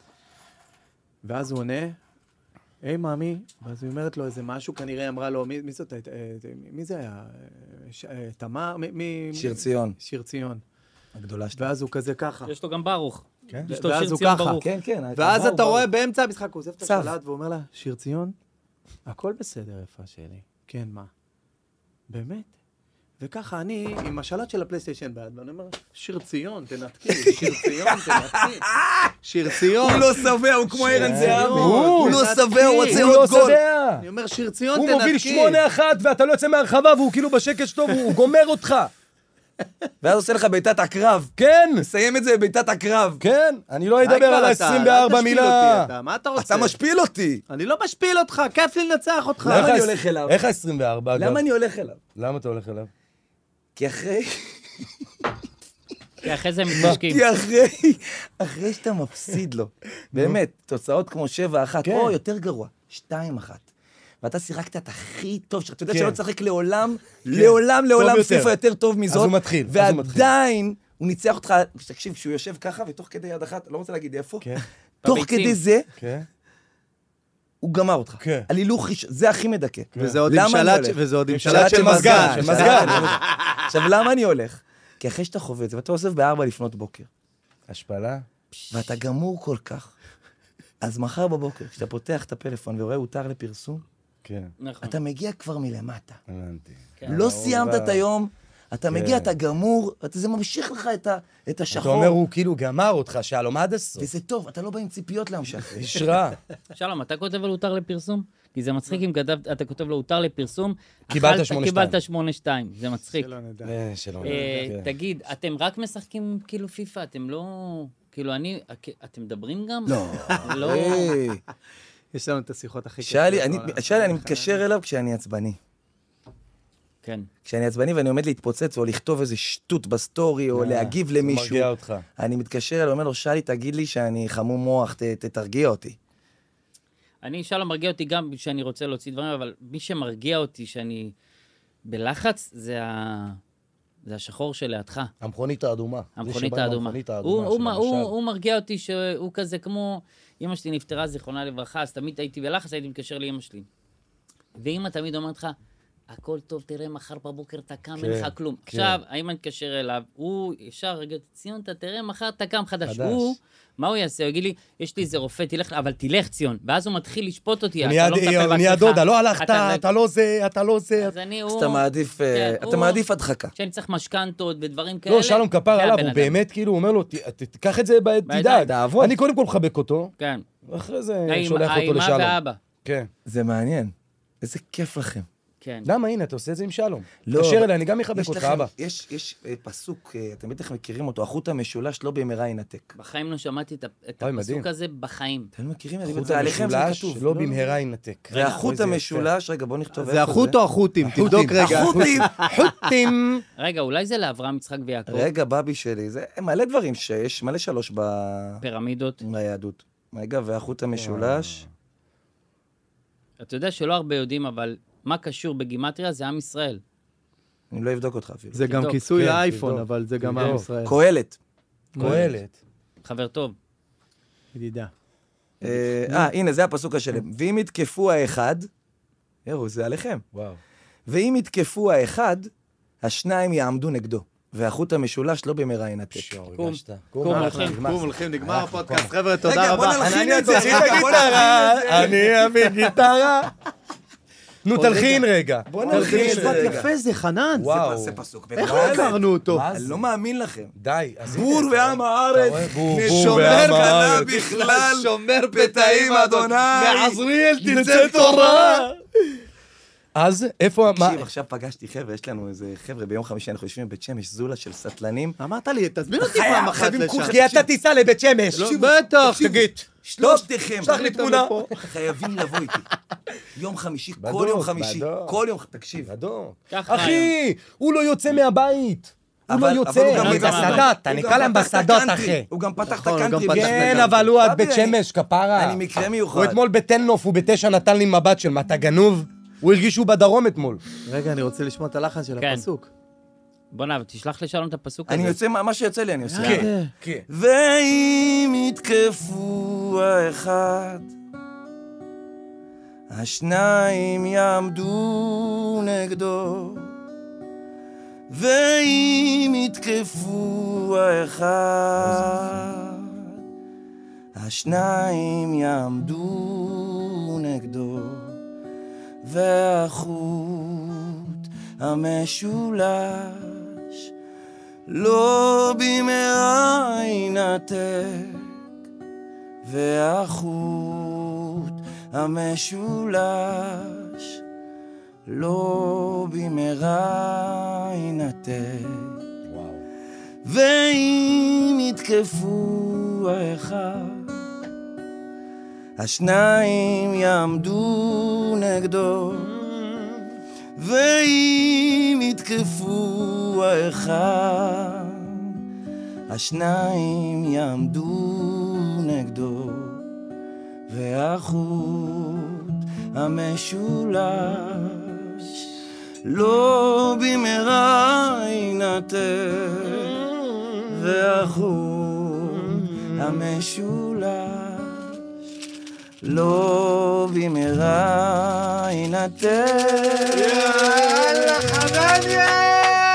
ואז הוא עונה, היי מאמי, ואז היא אומרת לו איזה משהו, כנראה אמרה לו, מי, מי זאת הייתה, אה, מי זה היה? אה, ש- אה, תמר? מי- מי... שיר ציון, שיר ציון. הגדולה שלה. ואז הוא כזה ככה. יש לו גם ברוך. כן? יש לו ואז שיר הוא ציון ככה. ברוך. כן, כן. ואז ברור, אתה ברור. רואה באמצע המשחק, הוא עוזב את צו. השלט ואומר לה, שיר ציון, הכל בסדר, יפה שלי. כן, מה? באמת? וככה אני עם השלט של הפלייסטיישן ביד, ואני אומר, שיר ציון, תנתקי, שיר ציון, תנתקי. שיר ציון. הוא לא שבע, הוא כמו ערן זהבי. הוא, הוא לא תנתקי. שבע, הוא רוצה הוא לא עוד גול. יודע. אני אומר, שיר ציון, הוא תנתקי. מוביל שמונה אחת ואתה לא יוצא מהרחבה והוא כאילו בשקט שלו והוא גומר אותך. ואז עושה לך בעיטת הקרב. כן, מסיים את זה בבעיטת הקרב. כן, אני לא די אדבר כבר על אתה, ה-עשרים אל וארבע תשפיל מילה. אותי, אתה, מה אתה רוצה? אתה משפיל אותי. אני לא משפיל אותך, כיף לי לנצח אותך. למה אני איך הולך אליו? איך ה-עשרים וארבע, אגב? למה אני הולך אליו? למה אתה הולך אליו? כי אחרי... כי אחרי זה הם מתנשקים. כי אחרי... אחרי שאתה מפסיד לו. באמת, תוצאות כמו שבע אחת, כן. או יותר גרוע, שתיים אחת. ואתה שיחקת את הכי טוב שלך. אתה יודע כן. שלא תשחק לעולם, לעולם, לעולם יותר. פיפה יותר טוב מזאת. אז הוא מתחיל, אז הוא מתחיל. ועדיין, הוא ניצח אותך, תקשיב, שהוא יושב ככה, ותוך כדי יד אחת, לא רוצה להגיד איפה, כן. תוך בביצים. כדי זה, כן. הוא גמר אותך. כן. על הילוך, ראש- זה הכי מדכא. וזה עוד עם למה אני שלט, הולך? וזה עוד עם שלט שלט של מזגן. של מזגן. עכשיו, למה אני הולך? כי אחרי שאתה חווה את זה, ואתה עוזב בארבע לפנות בוקר, השפלה? ואתה גמור כל כך, אז מחר בבוקר, כשאתה פותח את הפלאפון ורואה הותר לפרסום, כן, נכון. אתה מגיע כבר מלמטה. הבנתי. כן. לא סיימת את היום, אתה כן. מגיע, אתה גמור, אתה- זה ממשיך לך את ה- את אתה השחור. אומר, הוא כאילו גמר אותך, שלום עד הסוף. וזה טוב, אתה לא בא עם ציפיות להמשך. איש רע. שלום, אתה כותב על הותר לפרסום? כי זה מצחיק אם כתבת, אתה כותב לו הותר לפרסום, קיבלת אכלת, שמונה קיבלת שמונה שתיים, זה מצחיק. שלא נדע. אה, שלום. אה, כן. תגיד, אתם רק משחקים כאילו פיפה? אתם לא... כאילו אני... אתם מדברים גם? לא. לא. היי. יש לנו את השיחות הכי שאלי, אני- בעולם. שאלי, אני מתקשר אליו כשאני עצבני. כן. כשאני עצבני ואני עומד להתפוצץ, או לכתוב איזה שטות בסטורי, או להגיב זה למישהו, מרגיע אותך. אני מתקשר אליו, אומר לו, שאלי, תגיד לי שאני חמום מוח, ת- ת- תרגיע אותי. אני, שלום, מרגיע אותי גם כשאני רוצה להוציא דברים, אבל מי שמרגיע אותי שאני בלחץ, זה ה... זה השחור שלידך. המכונית האדומה. זה המכונית שבא עם האדומה. המכונית הוא, האדומה הוא, של הוא, הוא, המשל. הוא מרגיע אותי שהוא כזה כמו... אמא שלי נפטרה, זיכרונה לברכה, אז תמיד הייתי בלחץ, הייתי מתקשר לאמא שלי. ואמא תמיד אומרת לך, הכל טוב, תראה, מחר בבוקר אתה קם, אין לך כלום. כן. עכשיו, האמא מתקשר אליו, הוא ישר, רגע, ציון, אתה תראה, מחר אתה קם חדש. חדש. הוא, מה הוא יעשה? הוא יגיד לי, יש לי איזה רופא, תלך, אבל תלך, ציון. ואז הוא מתחיל לשפוט אותי, הוא אתה נהיה- לא מטפל הוא נהיה בעצמך. דודה, לא הלכת, אתה- אתה לא זה, אתה לא זה. אז אני, הוא... אז אתה מעדיף, אה, כן, אתה הוא- מעדיף הדחקה. כשאני צריך משכנתות ודברים כאלה... לא, שלום כפר זה עליו, הבן הוא אדם. באמת כאילו, הוא אומר לו, "ת- ת- תיקח את זה, ב- בידיים, תדאג. תעבוד. אני קודם כל מחבק אותו, כן. ואחרי זה האמא- שולח אותו האמא לשלום. והאבא. כן. זה מעניין. איזה כיף לכם. כן. למה? הנה, אתה עושה את זה עם שלום. לא, תקשר אליי, אני גם אחבק יש אותך, לכם- אבא. יש, יש אה, פסוק, אה, אתם בטח מכירים אותו, החוט המשולש לא במהרה ינתק. בחיים לא שמעתי את ה- את אוי, הפסוק מדהים. הזה בחיים. אתם לא מכירים את זה? החוט זה עליכם, זה המשולש כתוב. לא במהרה ינתק. והחוט אוי, זה יפה. המשולש, רגע, בוא נכתוב זה החוט או החוטים? תבדוק רגע. החוטים! חוטים. רגע, אולי זה לאברהם, יצחק ויעקב? רגע, בבי שלי, זה מלא דברים שיש, מלא שלוש ב- פירמידות. ביהדות. רגע, והחוט המשולש. אתה יודע שלא הרבה יודעים, אבל מה קשור בגימטריה זה עם ישראל. אני לא אבדוק אותך אפילו. זה גם תבדוק. כיסוי כן, לאייפון, תבדוק. אבל זה גם תבדוק. עם ישראל. קהלת. קהלת. חבר טוב. ידידה. אה, אה, הנה, זה הפסוק השלם. ואם יתקפו האחד, ירו, זה עליכם. וואו. ואם יתקפו האחד, השניים יעמדו נגדו, והחוט המשולש לא במהרה ינתק. קום. הרגשת. קום, הלכנו, הולכים. נגמר. קום, הולכים, נגמר הפודקאסט. חבר'ה, תודה רגע, בוא רבה. נלחין את זה, תלחין רגע, בוא נלחין את זה. אני אביא גיטרה. נו, תלחין רגע. בוא איזה נלחין את משפט זה רגע. יפה זה, חנן. וואו. זה פסוק. איך בקהלת. הכרנו אותו? מה אני זה? לא מאמין לכם. די. אז בור הנה, ועם אתה הארץ, רואה? בור, בור נשומר ועם קנה הארץ. בכלל, שומר פתאים אדוני. מעזריאל תצא תורה. אז איפה, מה? תקשיב, עכשיו פגשתי חבר'ה, יש לנו איזה חבר'ה, ביום חמישי אנחנו יושבים בבית שמש, זולה של סטלנים. אמרת לי, תזמין אותי חייב, פעם אחת חייבים לשם. כולכם. כי אתה תיסע לבית שמש. לא, בטח, תקשיבו. תגיד. שלושתכם. שלח לי תמונה. חייבים לבוא איתי. יום חמישי, כל בדוק, יום חמישי, בדוק. כל יום, תקשיב. אדום. ככה אחי, הוא לא יוצא מהבית. הוא אבל- לא אבל יוצא. הוא גם אני פתח- בשדות, אתה הוא נקרא גם להם פתח את בשדות, הקאנטרי. אחי. הוא גם פתח את נכון, הוא גם הקאנטרי. פתח את בשביל- כן, הקאנטרי. אבל הוא עד דבי, בית אני- שמש, כפרה. אני מקרה מיוחד. הוא אתמול בתל-נוף, הוא בתשע נתן לי מבט של מה, אתה גנוב? הוא הרגיש שהוא בדרום אתמול. רגע, אני רוצה לשמוע את הלחן של כן. הפסוק. בוא נע, תשלח לשלום את הפסוק הזה. אני יוצא, מה מה שיוצא לי אני עושה. כן, כן. ואם יתקפו האחד, השניים יעמדו נגדו. ואם יתקפו האחד, השניים יעמדו נגדו. והחוט המשולש לא במהרה ינתק, והחוט המשולש לא במהרה ינתק. וואו. ואם יתקפו האחד, השניים יעמדו נגדו. ואם יתקפו האחד, השניים יעמדו נגדו. והחוט המשולש לא במהרה ינתק, והחוט המשולש לא במהרה ינתק. יאללה, חנניה!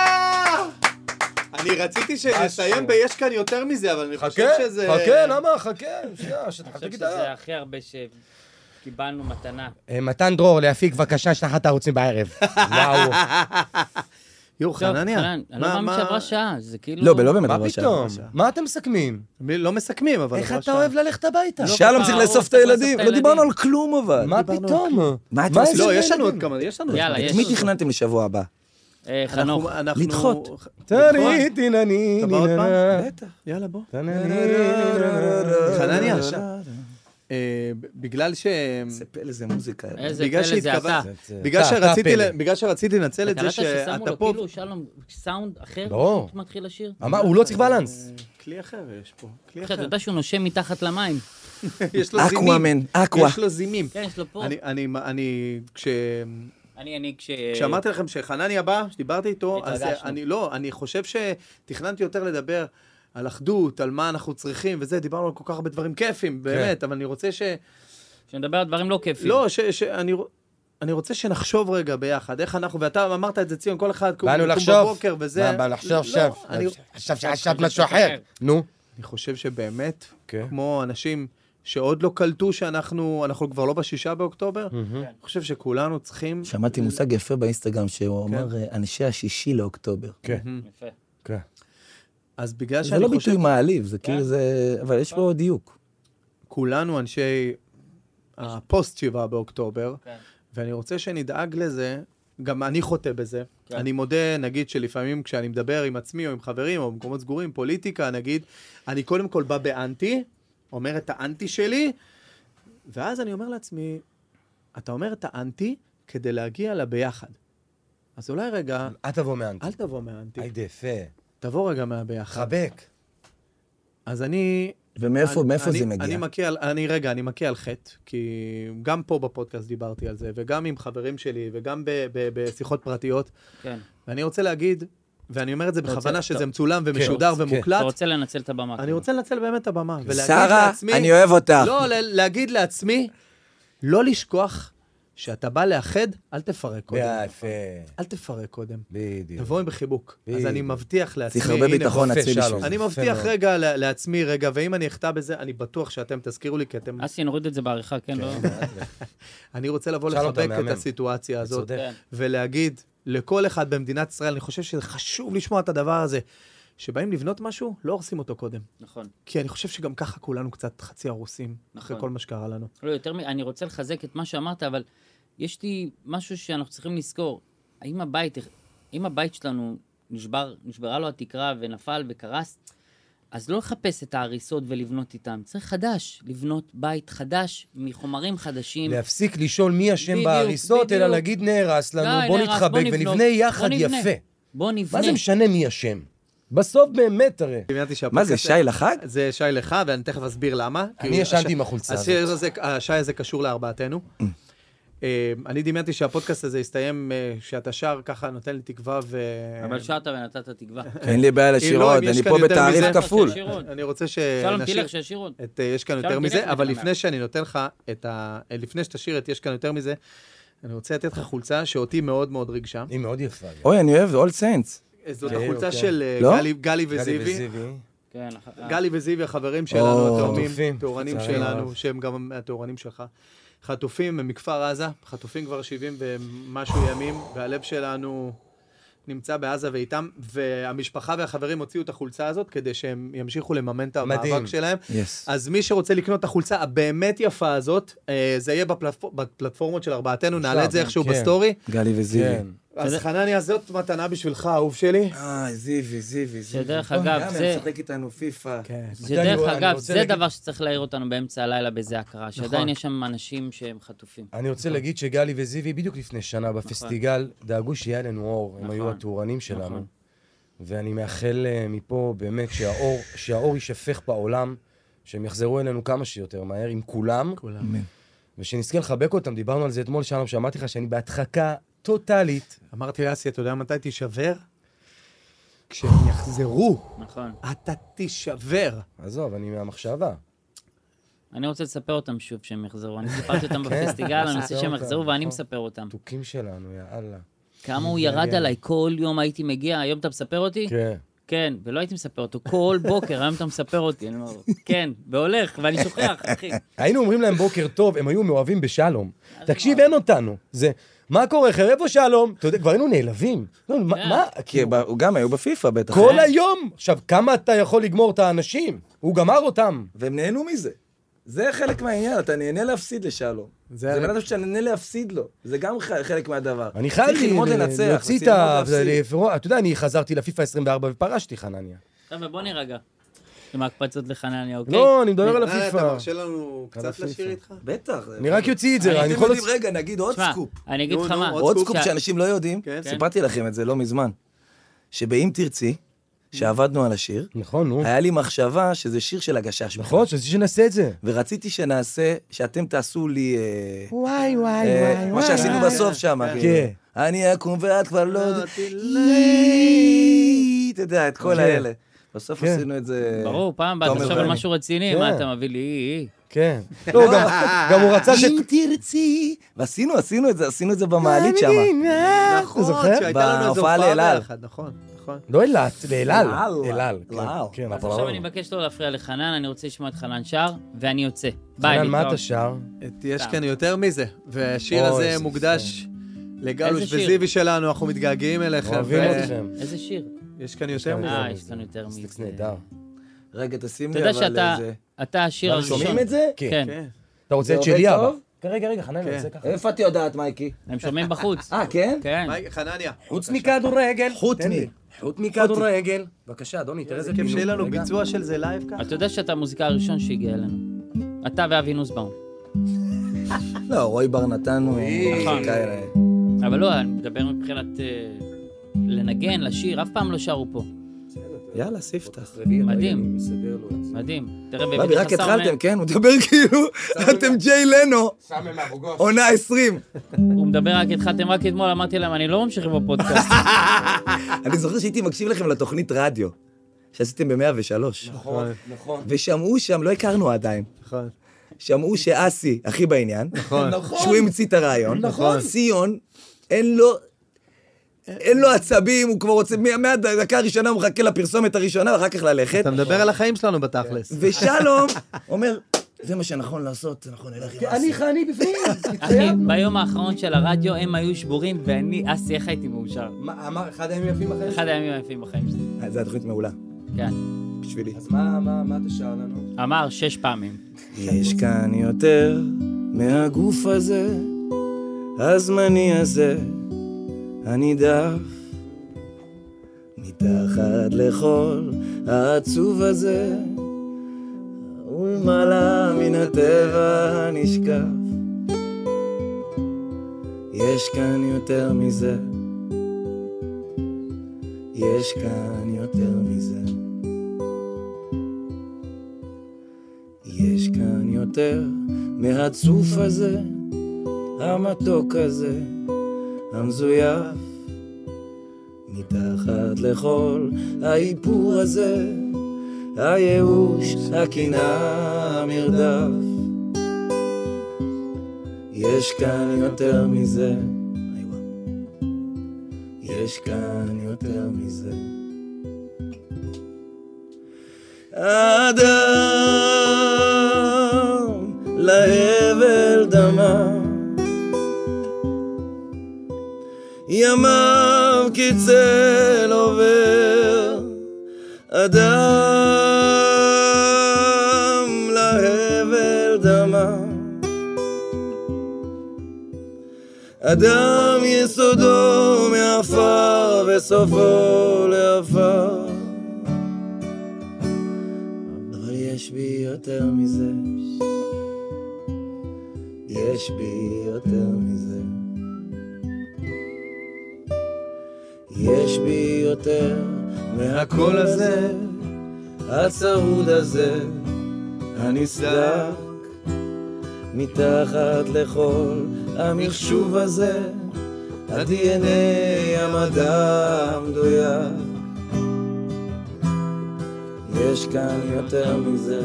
אני רציתי שנסיים ביש כאן יותר מזה, אבל אני חושב חכה, שזה... חכה, למה? חכה. שנייה, אני שתחכה חושב גיטרה. שזה הכי הרבה שקיבלנו מתנה. אה, מתן דרור, להפיק בבקשה, שלח את הערוצים בערב. וואו. יו, חנניה. חנן, אני לא מה- מאמין מה- שעברה שעה, זה כאילו... לא, לא באמת מה עברה שעה. פתאום? מה אתם מסכמים? לא מסכמים, אבל... איך עברה אתה שעה. אוהב ללכת הביתה? שלום צריך ברור, לאסוף את צריך הילדים. לאסוף את לא דיברנו הילדים. על כלום אבל. מה דיברנו פתאום? מה אתם עושים? לא, איזה יש לנו עוד ילדים? כמה, יש לנו... יאללה, עוד יש. את מי תכננתם לשבוע הבא? אה, אנחנו- חנוך. אנחנו- לדחות. לדחות. טרי, טינני, אתה בא עוד פעם? ניננה. בטח. יאללה, בוא. טנני, חנניה, ניננה. אה, ב- בגלל ש... זה פלא, זה מוזיקה. איזה בגלל פלא זה שהתכוון- אתה. זה- בגלל אתה- שרציתי אתה ל- פלא. בגלל שרציתי לנצל את קלטת זה ששמו שאתה לו פה... כאילו שלום סאונד אחר? ברור. שהוא מתחיל לשיר? אמר, הוא לא צריך בלנס. כלי אחר יש פה, כלי אחי, אתה אחר. יודע שהוא נושם מתחת למים. יש לו זימים. אקוואמן, אקווה. יש לו זימים. כן, יש לו פה. אני, אני, אני, כש... אני, אני, כש... כשאמרתי לכם שחנניה בא, שדיברתי איתו, אז התרגשנו. אני לא, אני חושב שתכננתי יותר לדבר על אחדות, על מה אנחנו צריכים וזה, דיברנו על כל כך הרבה דברים כיפים, באמת, אבל אני רוצה ש... שנדבר על דברים לא כיפים. לא, ש... ש... אני... אני רוצה שנחשוב רגע ביחד, איך אנחנו, ואתה אמרת את זה, ציון, כל אחד קום באנו קום לחשוב. בבוקר וזה... מה, באנו לחשוב לא, עכשיו? אני... עכשיו שחשבת משהו אחר. נו. אני חושב שבאמת, כן. כמו אנשים שעוד לא קלטו שאנחנו, אנחנו כבר לא בשישה באוקטובר, אני חושב שכולנו צריכים... שמעתי מושג יפה באינסטגרם, שהוא אומר, אה, אנשי השישי לאוקטובר. כן. יפה. כן. אז בגלל זה שאני לא חושב, ביטוי מעליב, זה כאילו זה... אבל יש פה דיוק. כולנו אנשי הפוסט שבעה באוקטובר, כן. ואני רוצה שנדאג לזה גם אני חוטא בזה. כן. אני מודה, נגיד, שלפעמים כשאני מדבר עם עצמי או עם חברים או במקומות סגורים, פוליטיקה, נגיד, אני קודם כל בא באנטי, אומר את האנטי שלי, ואז אני אומר לעצמי, אתה אומר את האנטי כדי להגיע לביחד. אז אולי רגע, אל תבוא מאנטי. אל תבוא מהאנטי, היידה, יפה. תבוא רגע מהביחד. חבק. אז אני... ומאיפה אני, מאיפה אני, זה מגיע? אני מכה על, אני רגע, אני מכה על חטא, כי גם פה בפודקאסט דיברתי על זה, וגם עם חברים שלי, וגם ב, ב, בשיחות פרטיות, כן. ואני רוצה להגיד, ואני אומר את זה בכוונה רוצה- שזה טוב. מצולם ומשודר כן, ומוקלט, אתה רוצה לנצל את הבמה. אני רוצה לנצל באמת את הבמה, ולהגיד שרה, לעצמי... אני אוהב אותך. לא, ל- להגיד לעצמי, לא לשכוח שאתה בא לאחד, אל תפרק קודם. יפה. אל תפרק קודם. בדיוק. תבוא עם בחיבוק. אז בדיוק. אני מבטיח לעצמי... צריך הרבה הנה, ביטחון יפה, עצמי שלום. בשביל זה. אני יפה מבטיח מאוד. רגע ל- לעצמי רגע, ואם אני אחטא בזה, אני בטוח שאתם תזכירו לי, כי אתם... אסי, נוריד את זה בעריכה, כן? לא? אני רוצה לבוא שלום, אתה לחבק את מהמם. הסיטואציה הזאת, צודק. כן. ולהגיד לכל אחד במדינת ישראל, אני חושב שזה חשוב לשמוע את הדבר הזה, שבאים לבנות משהו, לא הורסים אותו קודם. נכון. כי אני חושב שגם ככה כולנו קצת חצי הרוסים, אחרי נכון. כל מה שקרה לנו. לא, יותר מ... אני רוצה לחזק את מה שאמרת, אבל יש לי משהו שאנחנו צריכים לזכור. האם הבית, האם הבית שלנו נשבר, נשברה לו התקרה ונפל וקרס, אז לא לחפש את ההריסות ולבנות איתם. צריך חדש, לבנות בית חדש מחומרים חדשים. להפסיק לשאול מי אשם בדיוק, בהריסות, אלא בדיוק. להגיד נהרס לנו, די, בוא נהרס, נתחבק בוא נבנות, ונבנה יחד בוא נבנה. יפה. בוא נבנה. מה זה משנה מי אשם? בסוף באמת, הרי. דמיינתי שהפודקאסט- מה זה, שי לחג? זה שי לך, ואני תכף אסביר למה. אני כי ישנתי הש- עם החולצה השיר הזאת. הזה- השי הזה קשור לארבעתנו. אה, אני דמיינתי שהפודקאסט הזה יסתיים, אה, שאתה שר ככה, נותן לי תקווה ו... אבל שרת ונתת תקווה. אין לי בעיה אם לשיר לא, עוד, אם יש אני כאן פה יותר בתעריף מזה- כפול. שישיר עוד. אני רוצה שלום, שנשיר... תלך, שישיר עוד. את, אה, יש כאן יותר שלום, מזה, תלך אבל ותנמק. לפני שאני נותן לך את ה... אה, לפני שתשיר את יש כאן יותר מזה, אני רוצה לתת לך חולצה שאותי מאוד מאוד ריגשה. היא מאוד יפה. אוי, אני אוהב All Saints. אה, זאת כן, החולצה אוקיי. של אה, לא? גלי- גלי גלי וזיוי. וזיוי. כן, אה, גלי וזיוי, החברים שלנו, או, התאומים, חטופים. תאורנים לצערי שלנו, הרב. שהם גם התאורנים שלך. חטופים הם מכפר עזה, חטופים כבר שבעים ומשהו ימים, והלב שלנו נמצא בעזה ואיתם, והמשפחה והחברים הוציאו את החולצה הזאת כדי שהם ימשיכו לממן את המאבק מדהים. שלהם. Yes. אז מי שרוצה לקנות את החולצה הבאמת יפה הזאת, אה, זה יהיה בפלטפור- בפלטפורמות של ארבעתנו, נעלה את זה כן, איכשהו כן. בסטורי. גלי וזיוי. כן. אז חנניה, זאת מתנה בשבילך, אהוב שלי. אה, זיוי, זיוי, זיוי. שדרך אגב, גם זה- הם משחק איתנו פיפא. כן. זה אני- דרך אני אגב, רוצה זה להגיד- דבר שצריך להעיר אותנו באמצע הלילה בזה הכרה, שעדיין יש שם אנשים שהם חטופים. אני רוצה להגיד שגלי וזיוי בדיוק לפני שנה בפסטיגל דאגו שיהיה לנו אור, הם היו נכון. התאורנים שלנו. נכון. ואני מאחל אה, מפה באמת שהאור, שהאור יישפך בעולם, שהם יחזרו אלינו כמה שיותר מהר עם כולם, כולם. ושנזכה לחבק אותם. דיברנו על זה אתמול, שלום, שאמרתי לך שאני בהדחקה טוטאלית. אמרתי לאסי, אתה יודע מתי תישבר? כשהם יחזרו, נכון. אתה תישבר. עזוב, אני מהמחשבה. אני רוצה לספר אותם שוב שהם יחזרו. אני סיפרתי אותם כן, בפסטיגל, אני רוצה ספר שהם אותם, יחזרו ואני נכון. מספר אותם. תוכים שלנו, יאללה. כמה הוא ירד עליי, כל יום הייתי מגיע, היום אתה מספר אותי? כן. כן, ולא הייתי מספר אותו, כל בוקר, היום אתה מספר אותי, אני אומר, כן, והולך, ואני שוכח, אחי. היינו אומרים להם בוקר טוב, הם היו מאוהבים בשלום. תקשיב, אין אותנו. זה, מה קורה, אחר איפה שלום? אתה יודע, כבר היינו נעלבים. לא, מה, כן. מה? כי ב- הוא גם היו בפיפא בטח. כל היום. עכשיו, כמה אתה יכול לגמור את האנשים? הוא גמר אותם. והם נהנו מזה. זה חלק מהעניין, אתה נהנה להפסיד לשלום. זה- זה בן אדם שאתה נהנה להפסיד לו. זה גם ח- חלק מהדבר. אני צריך חייב ללמוד לנצח. להוציא את צריך ללמוד ה... להפסיד. אתה יודע, אני חזרתי לפיפא עשרים וארבע ופרשתי, חנניה. חבר'ה, בוא נירגע. עם ההקפצות לחנניה, אוקיי? לא, אני מדבר על אה, אתה הפיפא. מרשה לנו קצת הפיפא. לשיר איתך? בטח. אני רק יוציא את זה, אני אתם יכול... יודעים, רגע, נגיד עוד תשמע, סקופ. אני אגיד נו, לך נו, מה. עוד עוד סקופ סקופ שה- שאנשים לא יודעים, כן. סיפרתי לכם את זה לא מזמן, שבאם תרצי, שעבדנו על השיר, נכון, נו. היה לי מחשבה שזה שיר של הגשש. נכון, שרציתי שנעשה את זה. ורציתי שנעשה, שאתם תעשו לי... אה, וואי, וואי, אה, מה שעשינו בסוף שם. כן. אני אקום ואת כבר לא... לא, אתה יודע, את כל כן. האלה. בסוף כן. עשינו את זה... ברור, פעם הבאה, תומר תחשוב על ואני. משהו רציני, כן. מה אתה מביא לי? אי, אי. כן. לא, גם- גם הוא רצה ש... אם תרצי... ועשינו, עשינו את זה, עשינו את זה במעלית שם. אתה נכון, זוכר? שהייתה לנו איזו בהופעה הופעה לאל על. ביחד, נכון, נכון. לא אילת, לאלעל. לאל. אלעל. כן, לאל. כן, אז אבל עכשיו לא. אני מבקש לא להפריע לחנן, אני רוצה לשמוע את חנן שר, ואני יוצא. ביי, חנן, מה להתראות. אתה שר? את- יש כאן יותר מזה, והשיר אוי, הזה איזה מוקדש לגלוש איזה שיר? וזיוי שלנו, אנחנו מתגעגעים אליכם. אוהבים ו- אתכם. איזה שיר? יש כאן יותר כאן מזה. אה, מזה. יש לנו יותר סטיקס מזה. נהדר. רגע, תשים אתה לי, יודע אבל שאתה זה... אתה השיר מה, הראשון. שומעים את זה? כן. כן. אתה רוצה את זה שלי עובד אבא? טוב? רגע, רגע, חנניה, כן. זה ככה. איפה את יודעת, מייקי? הם שומעים בחוץ. אה, כן? כן. מי- חנניה. חוץ מכדורגל. חוט תן מי. לי. חוט מכדורגל. בבקשה, אדוני, תראה איזה כיף פינוק. שיהיה לנו רגע. ביצוע של זה לייב ככה. אתה יודע שאתה המוזיקאי הראשון שהגיע אלינו. אתה ואבי נוסבאום. לא, רועי בר נתן הוא נכון. מוזיקאי. אבל לא, אני מדבר מבחינת אה, לנגן, לשיר, אף פעם לא שרו פה. יאללה, ספתח. מדהים. אני מסדר לו את זה. מדהים. תראה, בבי, והבאתי רק לך סאונד- התחלתם, כן? הוא מדבר כאילו, אתם ג'יי לנו, סמי מאבוגוש. עונה עשרים. הוא מדבר רק, התחלתם רק אתמול, אמרתי להם, אני לא ממשיך בפודקאסט. אני זוכר שהייתי מקשיב לכם לתוכנית רדיו, שעשיתם ב-מאה ושלוש. נכון, נכון. ושמעו שם, לא הכרנו עדיין, נכון. שמעו שאסי הכי בעניין, נכון. שהוא המציא את הרעיון, נכון. ציון, אין לו... אין לו עצבים, הוא כבר רוצה, מה- מהדקה הראשונה הוא מחכה לפרסומת הראשונה, ואחר כך ללכת. אתה מדבר על החיים שלנו בתכלס. ושלום אומר, זה מה שנכון לעשות, זה נכון, נלך עם אסי. אני, אני בפנים. אחי, ביום האחרון של הרדיו הם היו שבורים, ואני, אסי, איך הייתי מאושר? מה, אמר, אחד הימים יפים בחיים? אחד הימים היפים בחיים שלי. אה, זו התוכנית מעולה, כן. בשבילי. אז מה, מה, מה אתה שר לנו? אמר שש פעמים. יש כאן יותר מהגוף הזה, הזמני הזה, הנידף, מתחת לכל העצוב הזה, ולמעלה מן הטבע הנשקף. יש כאן יותר מזה, יש כאן יותר מזה. יש כאן יותר מהצוף הזה, המתוק הזה, המזויף, מתחת לכל האיפור הזה, הייאוש, הקנאה, המרדף. יש כאן יותר מזה, איווה. יש כאן יותר מזה. אדם להבל דמה, ימיו כצל עובר, אדם להבל דמה, אדם יסודו מעפר וסופו לעפר. אבל יש בי יותר מזה, יש בי יותר מזה. יש בי יותר מהקול הזה, הצרוד הזה, הנסדק, מתחת לכל המחשוב הזה, ה-די אן איי המדע המדויק. יש כאן יותר מזה,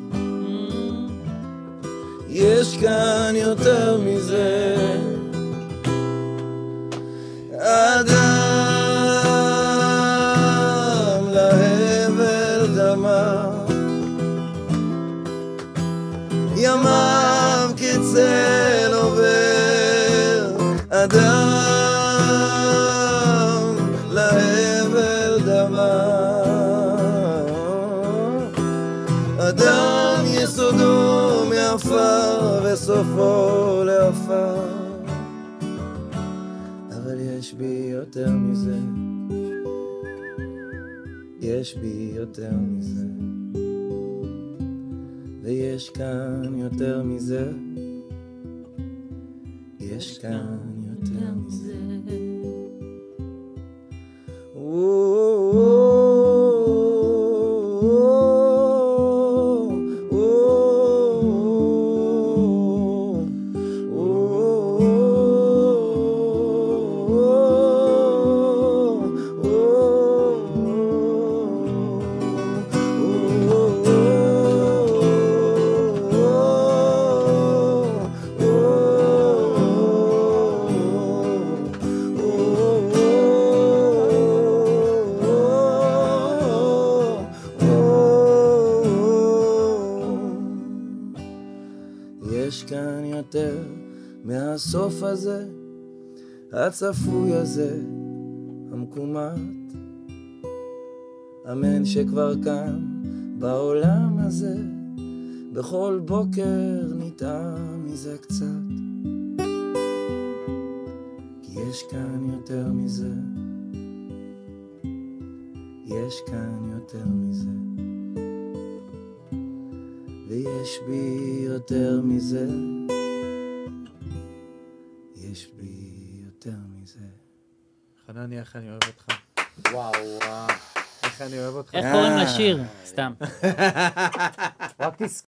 יש כאן יותר מזה. אדם להבל דמה, ימיו כצל עובר, אדם להבל דמה, אדם יסודו מעפר וסופו לעפר. אבל יש בי יותר מזה, יש בי יותר מזה, ויש כאן יותר מזה, יש כאן יותר מזה. יש כאן יותר מהסוף הזה, הצפוי הזה, המקומט, אמן שכבר כאן בעולם הזה, בכל בוקר ניתן נטעם מזה קצת, כי יש כאן יותר מזה, יש כאן יותר מזה, ויש בי יותר מזה, יש בי יותר מזה. חנני, איך אני אוהב אותך. וואו, וואו. איך אני אוהב אותך. איך קוראים לשיר? סתם. רק תזכור.